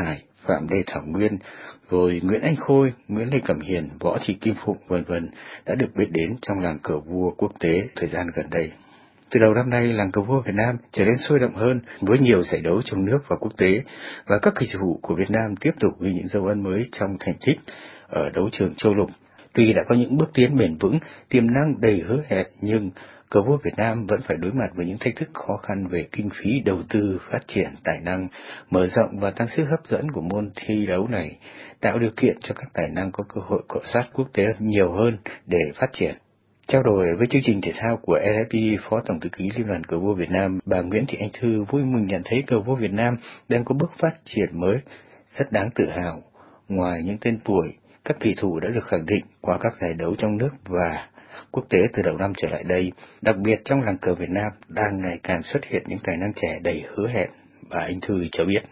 Phạm Lê Thảo Nguyên, rồi Nguyễn Anh Khôi, Nguyễn Lê Cẩm Hiền, Võ Thị Kim Phụng v.v. đã được biết đến trong làng cờ vua quốc tế thời gian gần đây. Từ đầu năm nay, làng cờ vua Việt Nam trở nên sôi động hơn với nhiều giải đấu trong nước và quốc tế, và các kỳ thủ của Việt Nam tiếp tục ghi những dấu ấn mới trong thành tích ở đấu trường châu lục. Tuy đã có những bước tiến bền vững, tiềm năng đầy hứa hẹn, nhưng cờ vua Việt Nam vẫn phải đối mặt với những thách thức khó khăn về kinh phí đầu tư, phát triển tài năng, mở rộng và tăng sức hấp dẫn của môn thi đấu này, tạo điều kiện cho các tài năng có cơ hội cọ sát quốc tế nhiều hơn để phát triển. Trao đổi với chương trình thể thao của RFI, Phó Tổng thư ký Liên đoàn Cờ vua Việt Nam, bà Nguyễn Thị Anh Thư vui mừng nhận thấy cờ vua Việt Nam đang có bước phát triển mới rất đáng tự hào. Ngoài những tên tuổi, các kỳ thủ đã được khẳng định qua các giải đấu trong nước và quốc tế từ đầu năm trở lại đây. Đặc biệt trong làng cờ Việt Nam đang ngày càng xuất hiện những tài năng trẻ đầy hứa hẹn, bà Anh Thư cho biết.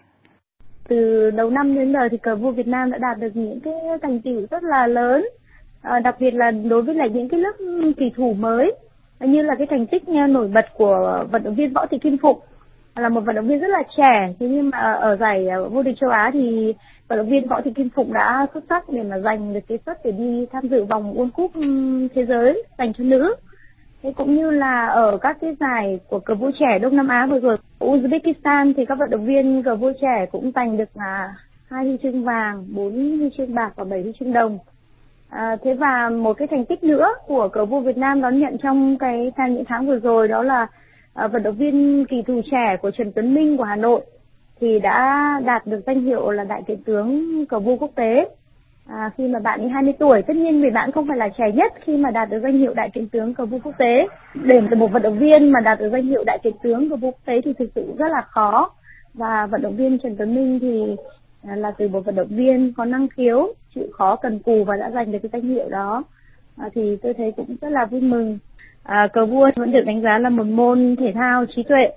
Từ đầu năm đến giờ thì cờ vua Việt Nam đã đạt được những cái thành tựu rất là lớn, đặc biệt là đối với lại những cái lớp kỳ thủ mới, như là cái thành tích nổi bật của vận động viên Võ Thị Kim Phụng, là một vận động viên rất là trẻ. Thế nhưng mà ở giải vô địch châu Á thì vận động viên Võ Thị Kim Phụng đã xuất sắc để mà giành được cái suất để đi tham dự vòng World Cup thế giới dành cho nữ. Thế cũng như là ở các cái giải của cờ vua trẻ Đông Nam Á vừa rồi, Uzbekistan thì các vận động viên cờ vua trẻ cũng giành được 2 huy chương vàng, 4 huy chương bạc và 7 huy chương đồng. Thế và một cái thành tích nữa của cờ vua Việt Nam đón nhận trong những tháng vừa rồi đó là vận động viên kỳ thủ trẻ của Trần Tuấn Minh của Hà Nội thì đã đạt được danh hiệu là đại kiện tướng cờ vua quốc tế. Khi mà bạn ấy 20 tuổi, tất nhiên vì bạn không phải là trẻ nhất khi mà đạt được danh hiệu đại kiện tướng cờ vua quốc tế. Để một vận động viên mà đạt được danh hiệu đại kiện tướng cờ vua quốc tế thì thực sự rất là khó. Và vận động viên Trần Tuấn Minh thì là từ một vận động viên có năng khiếu, chịu khó cần cù và đã giành được cái danh hiệu đó. Thì tôi thấy cũng rất là vui mừng. Cờ vua vẫn được đánh giá là một môn thể thao trí tuệ,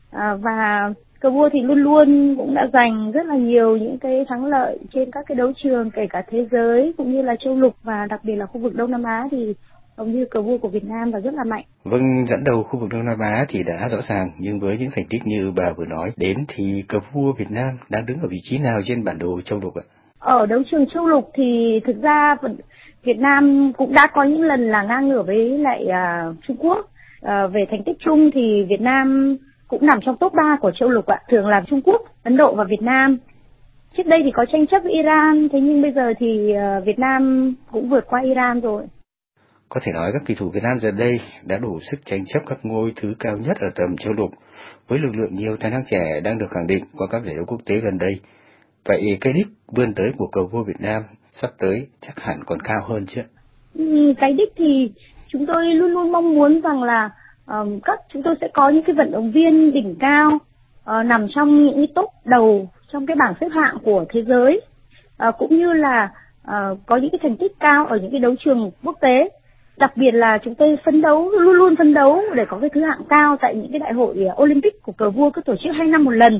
và cờ vua thì luôn luôn cũng đã giành rất là nhiều những cái thắng lợi trên các cái đấu trường kể cả thế giới cũng như là châu lục, và đặc biệt là khu vực Đông Nam Á thì hầu như cờ vua của Việt Nam là rất là mạnh. Vâng, dẫn đầu khu vực Đông Nam Á thì đã rõ ràng, nhưng với những thành tích như bà vừa nói đến thì cờ vua Việt Nam đang đứng ở vị trí nào trên bản đồ châu lục ạ? Ở đấu trường châu lục thì thực ra Việt Nam cũng đã có những lần là ngang ngửa với lại Trung Quốc. Về thành tích chung thì Việt Nam cũng nằm trong top 3 của châu lục ạ. Thường là Trung Quốc, Ấn Độ và Việt Nam. Trước đây thì có tranh chấp với Iran, thế nhưng bây giờ thì Việt Nam cũng vượt qua Iran rồi. Có thể nói các kỳ thủ Việt Nam giờ đây đã đủ sức tranh chấp các ngôi thứ cao nhất ở tầm châu lục, với lực lượng nhiều tài năng trẻ đang được khẳng định qua các giải đấu quốc tế gần đây. Vậy cái đích vươn tới của cờ vua Việt Nam sắp tới chắc hẳn còn cao hơn chứ? Cái đích thì chúng tôi luôn luôn mong muốn rằng là chúng tôi sẽ có những cái vận động viên đỉnh cao nằm trong những cái top đầu trong cái bảng xếp hạng của thế giới, cũng như là có những cái thành tích cao ở những cái đấu trường quốc tế. Đặc biệt là chúng tôi luôn luôn phấn đấu để có cái thứ hạng cao tại những cái đại hội Olympic của cờ vua cứ tổ chức 2 năm một lần.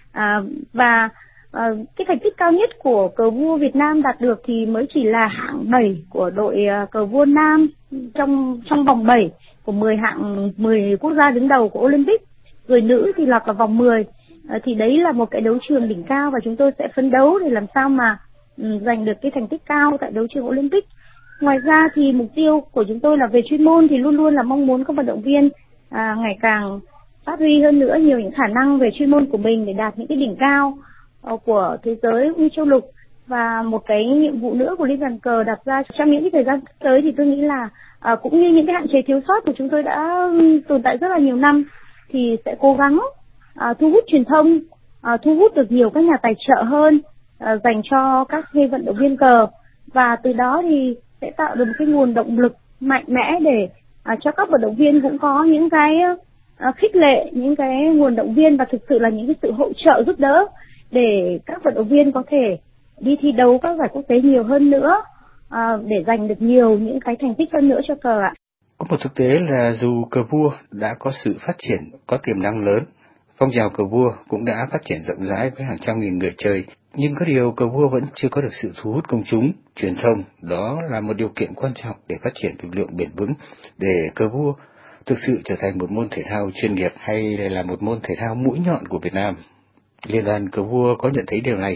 Và cái thành tích cao nhất của cờ vua Việt Nam đạt được thì mới chỉ là hạng 7 của đội cờ vua nam trong vòng 7 của 10 quốc gia đứng đầu của Olympic. Rồi nữ thì lọt vào vòng 10. Thì đấy là một cái đấu trường đỉnh cao và chúng tôi sẽ phấn đấu để làm sao mà giành được cái thành tích cao tại đấu trường Olympic. Ngoài ra thì mục tiêu của chúng tôi là về chuyên môn thì luôn luôn là mong muốn các vận động viên ngày càng phát huy hơn nữa nhiều những khả năng về chuyên môn của mình để đạt những cái đỉnh cao của thế giới cũng như châu lục. Và một cái nhiệm vụ nữa của Liên đoàn cờ đặt ra trong những cái thời gian tới thì tôi nghĩ là cũng như những cái hạn chế thiếu sót của chúng tôi đã tồn tại rất là nhiều năm thì sẽ cố gắng thu hút truyền thông, thu hút được nhiều các nhà tài trợ hơn dành cho các vận động viên cờ, và từ đó thì sẽ tạo được một cái nguồn động lực mạnh mẽ để cho các vận động viên cũng có những cái khích lệ, những cái nguồn động viên và thực sự là những cái sự hỗ trợ giúp đỡ để các vận động viên có thể đi thi đấu các giải quốc tế nhiều hơn nữa, để giành được nhiều những cái thành tích hơn nữa cho cờ ạ. Có một thực tế là dù cờ vua đã có sự phát triển có tiềm năng lớn, phong trào cờ vua cũng đã phát triển rộng rãi với hàng trăm nghìn người chơi, nhưng có điều cờ vua vẫn chưa có được sự thu hút công chúng, truyền thông. Đó là một điều kiện quan trọng để phát triển lực lượng bền vững, để cờ vua thực sự trở thành một môn thể thao chuyên nghiệp hay là một môn thể thao mũi nhọn của Việt Nam. Liên đoàn cờ vua có nhận thấy điều này không ạ?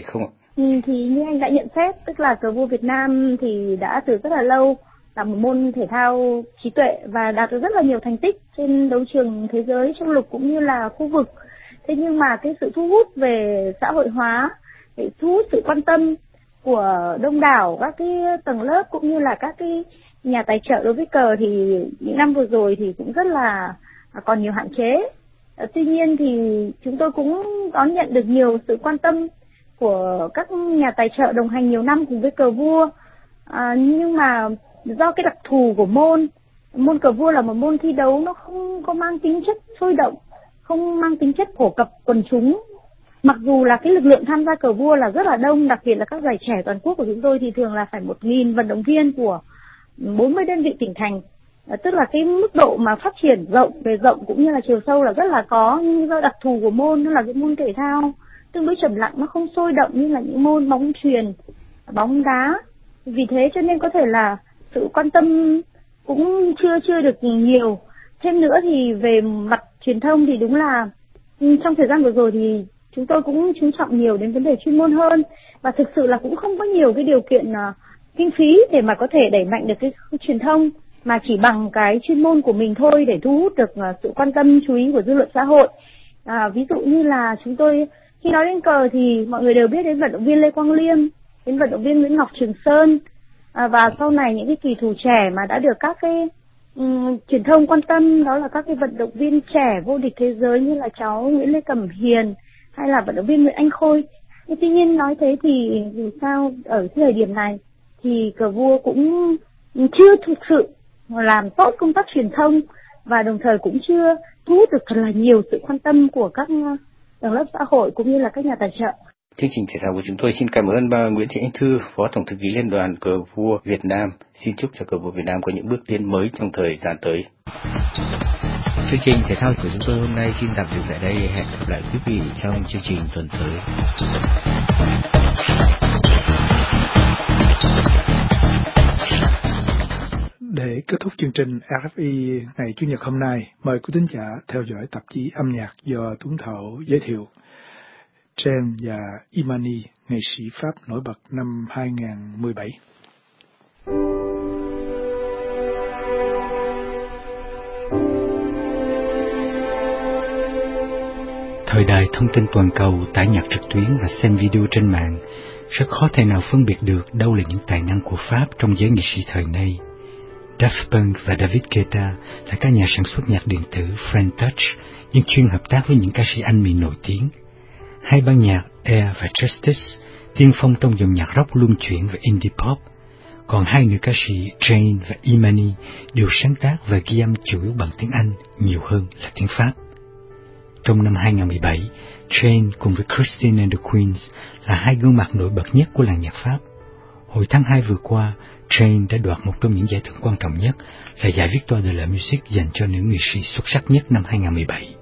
thì như anh đã nhận xét, tức là cờ vua Việt Nam thì đã từ rất là lâu là một môn thể thao trí tuệ và đạt được rất là nhiều thành tích trên đấu trường thế giới, châu lục cũng như là khu vực. Thế nhưng mà cái sự thu hút về xã hội hóa, để thu hút sự quan tâm của đông đảo các cái tầng lớp cũng như là các cái nhà tài trợ đối với cờ thì những năm vừa rồi thì cũng rất là còn nhiều hạn chế. Tuy nhiên thì chúng tôi cũng đón nhận được nhiều sự quan tâm của các nhà tài trợ đồng hành nhiều năm cùng với cờ vua. Nhưng mà do cái đặc thù của môn cờ vua là một môn thi đấu nó không có mang tính chất sôi động, không mang tính chất phổ cập quần chúng. Mặc dù là cái lực lượng tham gia cờ vua là rất là đông, đặc biệt là các giải trẻ toàn quốc của chúng tôi thì thường là phải 1.000 vận động viên của 40 đơn vị tỉnh thành. Tức là cái mức độ mà phát triển về rộng cũng như là chiều sâu là rất là có, nhưng do đặc thù của môn, nó là cái môn thể thao tương đối trầm lặng, nó không sôi động như là những môn bóng chuyền, bóng đá. Vì thế cho nên có thể là sự quan tâm cũng chưa được nhiều. Thêm nữa thì về mặt truyền thông thì đúng là trong thời gian vừa rồi thì chúng tôi cũng chú trọng nhiều đến vấn đề chuyên môn hơn, và thực sự là cũng không có nhiều cái điều kiện kinh phí để mà có thể đẩy mạnh được cái truyền thông, mà chỉ bằng cái chuyên môn của mình thôi để thu hút được sự quan tâm chú ý của dư luận xã hội. Ví dụ như là chúng tôi khi nói đến cờ thì mọi người đều biết đến vận động viên Lê Quang Liêm, đến vận động viên Nguyễn Ngọc Trường Sơn, và sau này những cái kỳ thủ trẻ mà đã được các cái truyền thông quan tâm, đó là các cái vận động viên trẻ vô địch thế giới như là cháu Nguyễn Lê Cẩm Hiền hay là vận động viên Nguyễn Anh Khôi. Tuy nhiên nói thế thì dù sao ở thời điểm này thì cờ vua cũng chưa thực sự làm tốt công tác truyền thông, và đồng thời cũng chưa thu hút được thật là nhiều sự quan tâm của các tầng lớp xã hội cũng như là các nhà tài trợ. Chương trình thể thao của chúng tôi xin cảm ơn bà Nguyễn Thị Anh Thư, Phó Tổng thư ký Liên đoàn Cờ vua Việt Nam. Xin chúc cho cờ vua Việt Nam có những bước tiến mới trong thời gian tới. Chương trình thể thao của chúng tôi hôm nay xin tạm dừng tại đây. Hẹn gặp lại quý vị trong chương trình tuần tới. Để kết thúc chương trình RFI ngày Chủ nhật hôm nay, mời quý thính giả theo dõi tạp chí âm nhạc do Tuấn Thảo giới thiệu. Chen và Imani, nghệ sĩ Pháp nổi bật năm 2017. Thời đại thông tin toàn cầu, tải nhạc trực tuyến và xem video trên mạng, rất khó thể nào phân biệt được đâu là những tài năng của Pháp trong giới nghệ sĩ thời nay. Daft Punk và David Guetta là các nhà sản xuất nhạc điện tử French Touch, nhưng chuyên hợp tác với những ca sĩ Anh Mỹ nổi tiếng. Hai ban nhạc Air và Justice tiên phong trong dòng nhạc rock luân chuyển và indie pop, còn hai nữ ca sĩ Jane và Imani đều sáng tác và ghi âm chủ yếu bằng tiếng Anh nhiều hơn là tiếng Pháp. Trong năm 2017, Jane cùng với Christine and the Queens là hai gương mặt nổi bật nhất của làng nhạc Pháp. Hồi tháng 2 vừa qua, Jane đã đoạt một trong những giải thưởng quan trọng nhất là giải Victoire de la Musique dành cho nữ nghệ sĩ xuất sắc nhất năm 2017.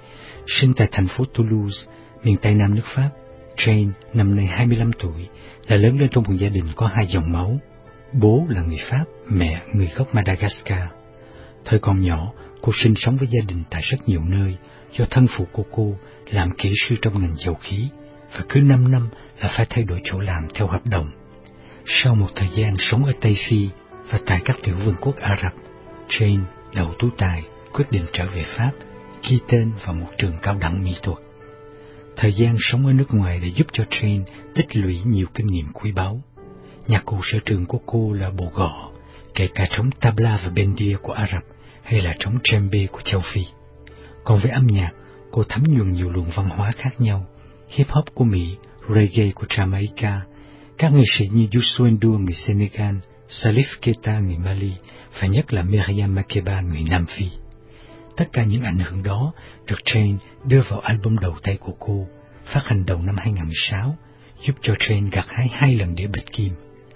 Sinh tại thành phố Toulouse, miền Tây Nam nước Pháp, Jane năm nay 25 tuổi, đã lớn lên trong một gia đình có hai dòng máu. Bố là người Pháp, mẹ người gốc Madagascar. Thời còn nhỏ, cô sinh sống với gia đình tại rất nhiều nơi, do thân phụ của cô làm kỹ sư trong ngành dầu khí, và cứ 5 năm là phải thay đổi chỗ làm theo hợp đồng. Sau một thời gian sống ở Tây Phi và tại các tiểu vương quốc Ả Rập, Jane đậu tú tài, quyết định trở về Pháp, ghi tên vào một trường cao đẳng mỹ thuật. Thời gian sống ở nước ngoài đã giúp cho Jane tích lũy nhiều kinh nghiệm quý báu. Nhạc cụ sở trường của cô là bộ gõ, kể cả trống tabla và bendir của Ả Rập hay là trống djembe của châu Phi. Còn với âm nhạc, cô thấm nhuần nhiều luồng văn hóa khác nhau, hip hop của Mỹ, reggae của Jamaica, các nghệ sĩ như Youssou N'Dour người Senegal, Salif Keita người Mali và nhất là Myriam Makeba người Nam Phi. Tất cả những ảnh hưởng đó được Jane đưa vào album đầu tay của cô, phát hành đầu năm 2016, giúp cho Jane gặt hái 2 lần đĩa bạch kim.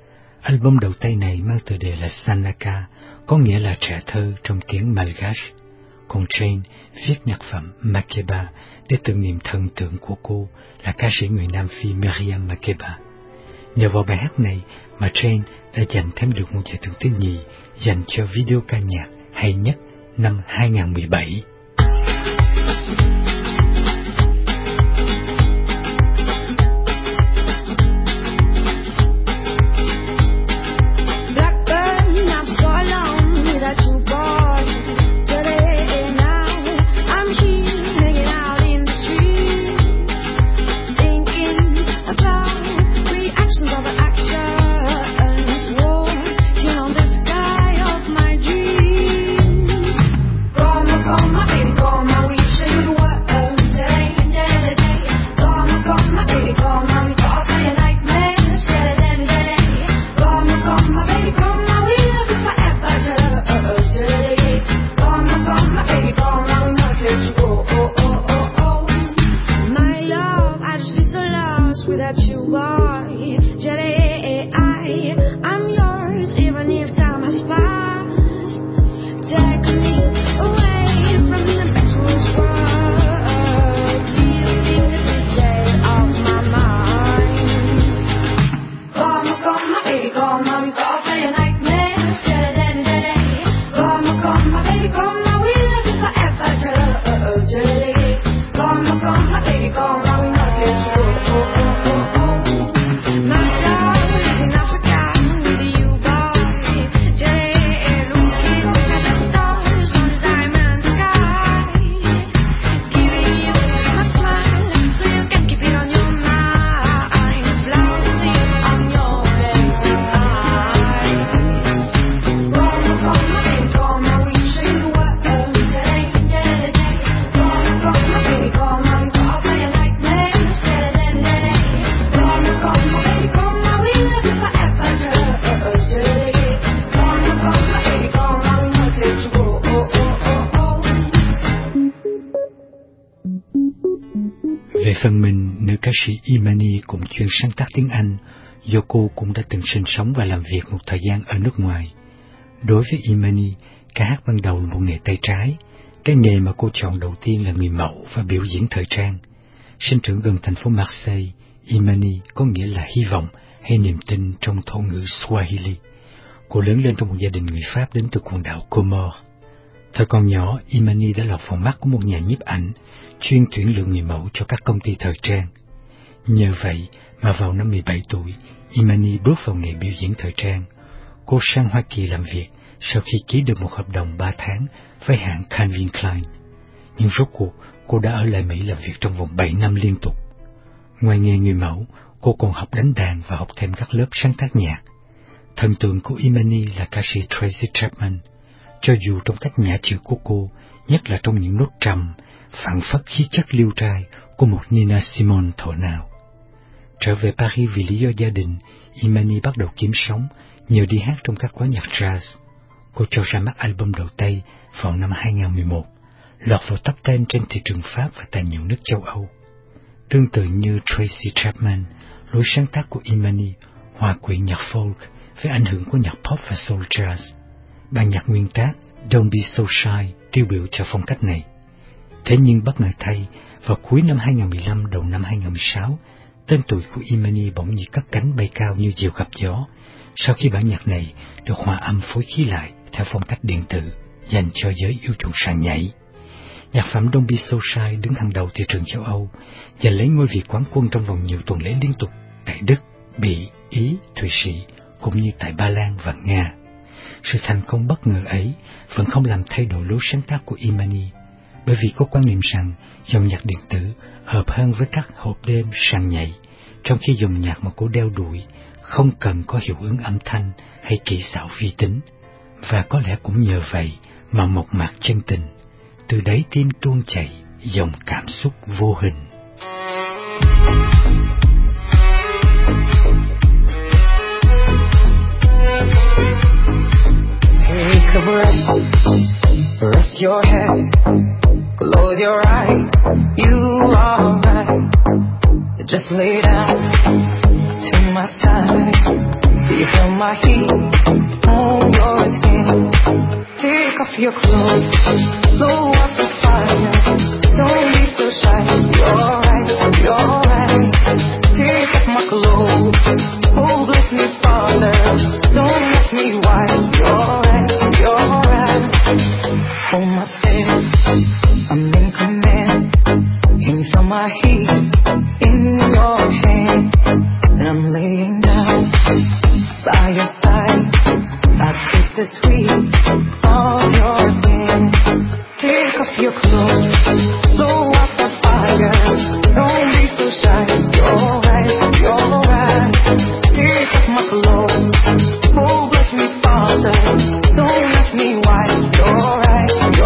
Album đầu tay này mang tựa đề là Sanaka, có nghĩa là trẻ thơ trong tiếng Malgache. Còn Jane viết nhạc phẩm Makeba để tưởng niệm thần tượng của cô là ca sĩ người Nam Phi Myriam Makeba. Nhờ vào bài hát này mà Jane đã giành thêm được một giải thưởng thứ nhì dành cho video ca nhạc hay nhất năm 2017. phần mình, nữ ca sĩ Imani cũng chuyên sáng tác tiếng Anh, do cô cũng đã từng sinh sống và làm việc một thời gian ở nước ngoài. Đối với Imani, ca hát ban đầu là một nghề tay trái. Cái nghề mà cô chọn đầu tiên là người mẫu và biểu diễn thời trang. Sinh trưởng gần thành phố Marseille, Imani có nghĩa là hy vọng hay niềm tin trong thổ ngữ Swahili. Cô lớn lên trong một gia đình người Pháp đến từ quần đảo Comores. Thời còn nhỏ, Imani đã lọt vào mắt của một nhà nhiếp ảnh, chuyên tuyển lựa người mẫu cho các công ty thời trang. Nhờ vậy mà vào năm 17 tuổi, Imani bước vào nghề biểu diễn thời trang. Cô sang Hoa Kỳ làm việc sau khi ký được một hợp đồng 3 tháng với hãng Calvin Klein. Nhưng rốt cuộc, cô đã ở lại Mỹ làm việc trong vòng 7 năm liên tục. Ngoài nghề người mẫu, cô còn học đánh đàn và học thêm các lớp sáng tác nhạc. Thần tượng của Imani là ca sĩ Tracy Chapman, cho dù trong cách nhả chữ của cô, nhất là trong những nốt trầm, phảng phất khí chất liêu trai của một Nina Simone thuở nào. Trở về Paris vì lý do gia đình, Imani bắt đầu kiếm sống nhờ đi hát trong các quán nhạc jazz. Cô cho ra mắt album đầu tay vào năm 2011, lọt vào top 10 trên thị trường Pháp và tại nhiều nước châu Âu. Tương tự như Tracy Chapman, lối sáng tác của Imani hòa quyện nhạc folk với ảnh hưởng của nhạc pop và soul jazz. Ban nhạc nguyên tác Don't Be So Shy tiêu biểu cho phong cách này. Thế nhưng bất ngờ thay, vào cuối năm 2015 đầu năm 2016, tên tuổi của Imani bỗng nhiên cất cánh bay cao như diều gặp gió, sau khi bản nhạc này được hòa âm phối khí lại theo phong cách điện tử dành cho giới yêu chuộng sàn nhảy. Nhạc phẩm Don't Be So Shy đứng hàng đầu thị trường châu Âu, giành lấy ngôi vị quán quân trong vòng nhiều tuần lễ liên tục tại Đức, Bỉ, Ý, Thụy Sĩ, cũng như tại Ba Lan và Nga. Sự thành công bất ngờ ấy vẫn không làm thay đổi lối sáng tác của Imani, bởi vì có quan niệm rằng dòng nhạc điện tử hợp hơn với các hộp đêm sàn nhảy, trong khi dòng nhạc mà cô đeo đuổi không cần có hiệu ứng âm thanh hay kỹ xảo vi tính. Và có lẽ cũng nhờ vậy mà mộc mạc chân tình, từ đáy tim tuôn chảy dòng cảm xúc vô hình. Take a breath, rest your head, close your eyes, you are right. Just lay down to my side, do you feel my heat on your skin? Take off your clothes, blow up the fire, don't be so shy, you're right. Take off my clothes, oh bless me Father, don't ask me why, you're right. Hold my step, I'm in command, can you feel my heat in your hand? And I'm laying down by your side, I taste the sweet of your skin. Take off your clothes, blow up the fire, don't be so shy, you're right. Take off my clothes, oh bless me Father, don't ask me why, you're right.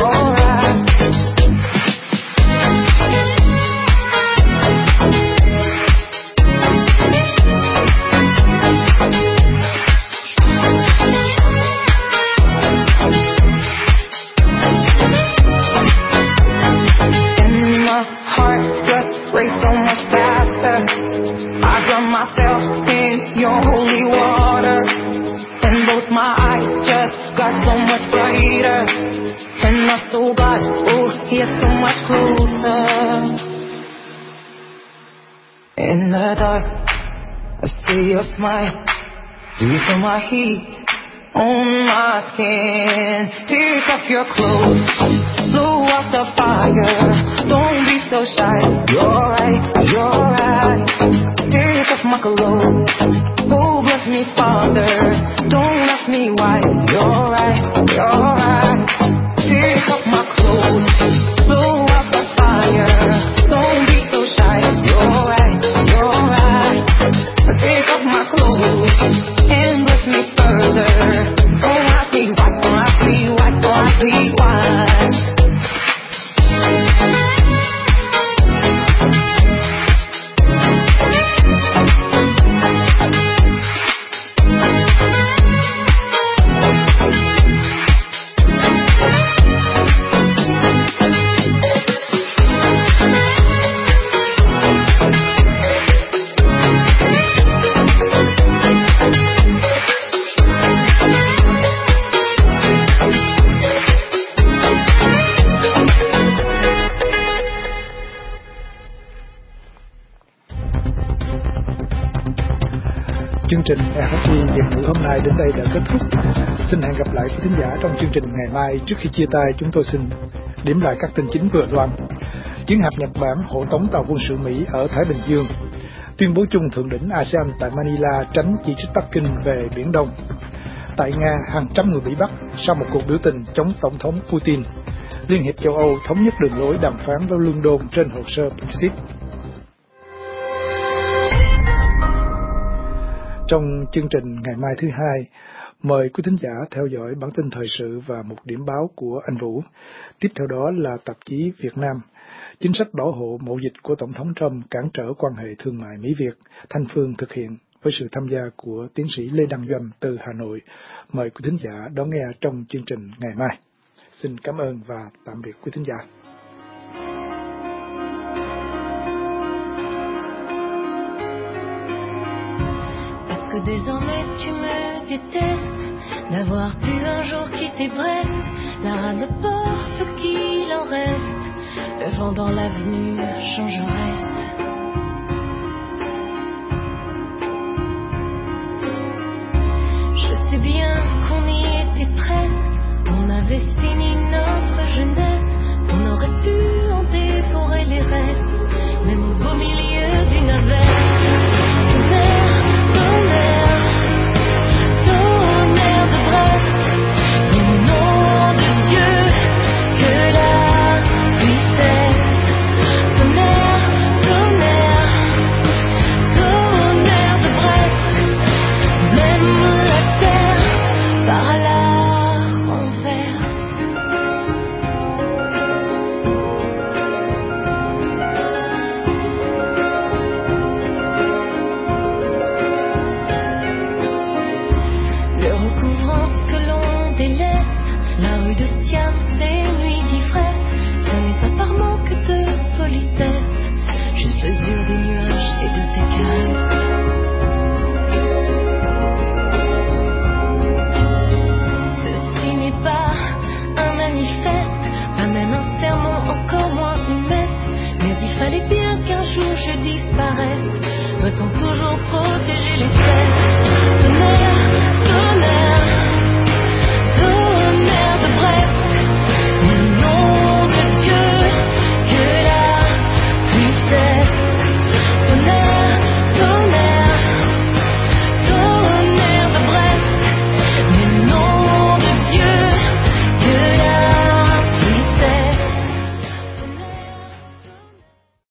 So much faster, I drown myself in your holy water, and both my eyes just got so much brighter, and my soul got, yes, so much closer. In the dark, I see your smile, do you feel my heat on my skin? Take off your clothes, blow out the fire, don't be so shy, you're right. Take off my clothes, oh bless me Father, don't ask me why, you're right. Take off my clothes, blow out the fire, don't be so shy, you're right. Take off my clothes and bless me further, don't ask me why. Chương trình RFI Việt ngữ hôm nay đến đây đã kết thúc. Xin hẹn gặp lại quý thính giả trong chương trình ngày mai. Trước khi chia tay, chúng tôi xin điểm lại các tin chính vừa loan. Chiến hạm Nhật Bản hộ tống tàu quân sự Mỹ ở Thái Bình Dương. Tuyên bố chung thượng đỉnh ASEAN tại Manila tránh chỉ trích Bắc Kinh về Biển Đông. Tại Nga, hàng trăm người bị bắt sau một cuộc biểu tình chống Tổng thống Putin. Liên hiệp châu Âu thống nhất đường lối đàm phán với London trên hồ sơ Brexit. Trong chương trình ngày mai thứ Hai, mời quý thính giả theo dõi bản tin thời sự và một điểm báo của anh Vũ. Tiếp theo đó là tạp chí Việt Nam. Chính sách bảo hộ mậu dịch của Tổng thống Trump cản trở quan hệ thương mại Mỹ-Việt. Thanh Phương thực hiện với sự tham gia của tiến sĩ Lê Đăng Doanh từ Hà Nội. Mời quý thính giả đón nghe trong chương trình ngày mai. Xin cảm ơn và tạm biệt quý thính giả. Que désormais tu me détestes, d'avoir pu un jour quitter Brest, la rade de port, ce qu'il en reste, le vent dans l'avenue changerait. Je sais bien qu'on y était presque, on avait fini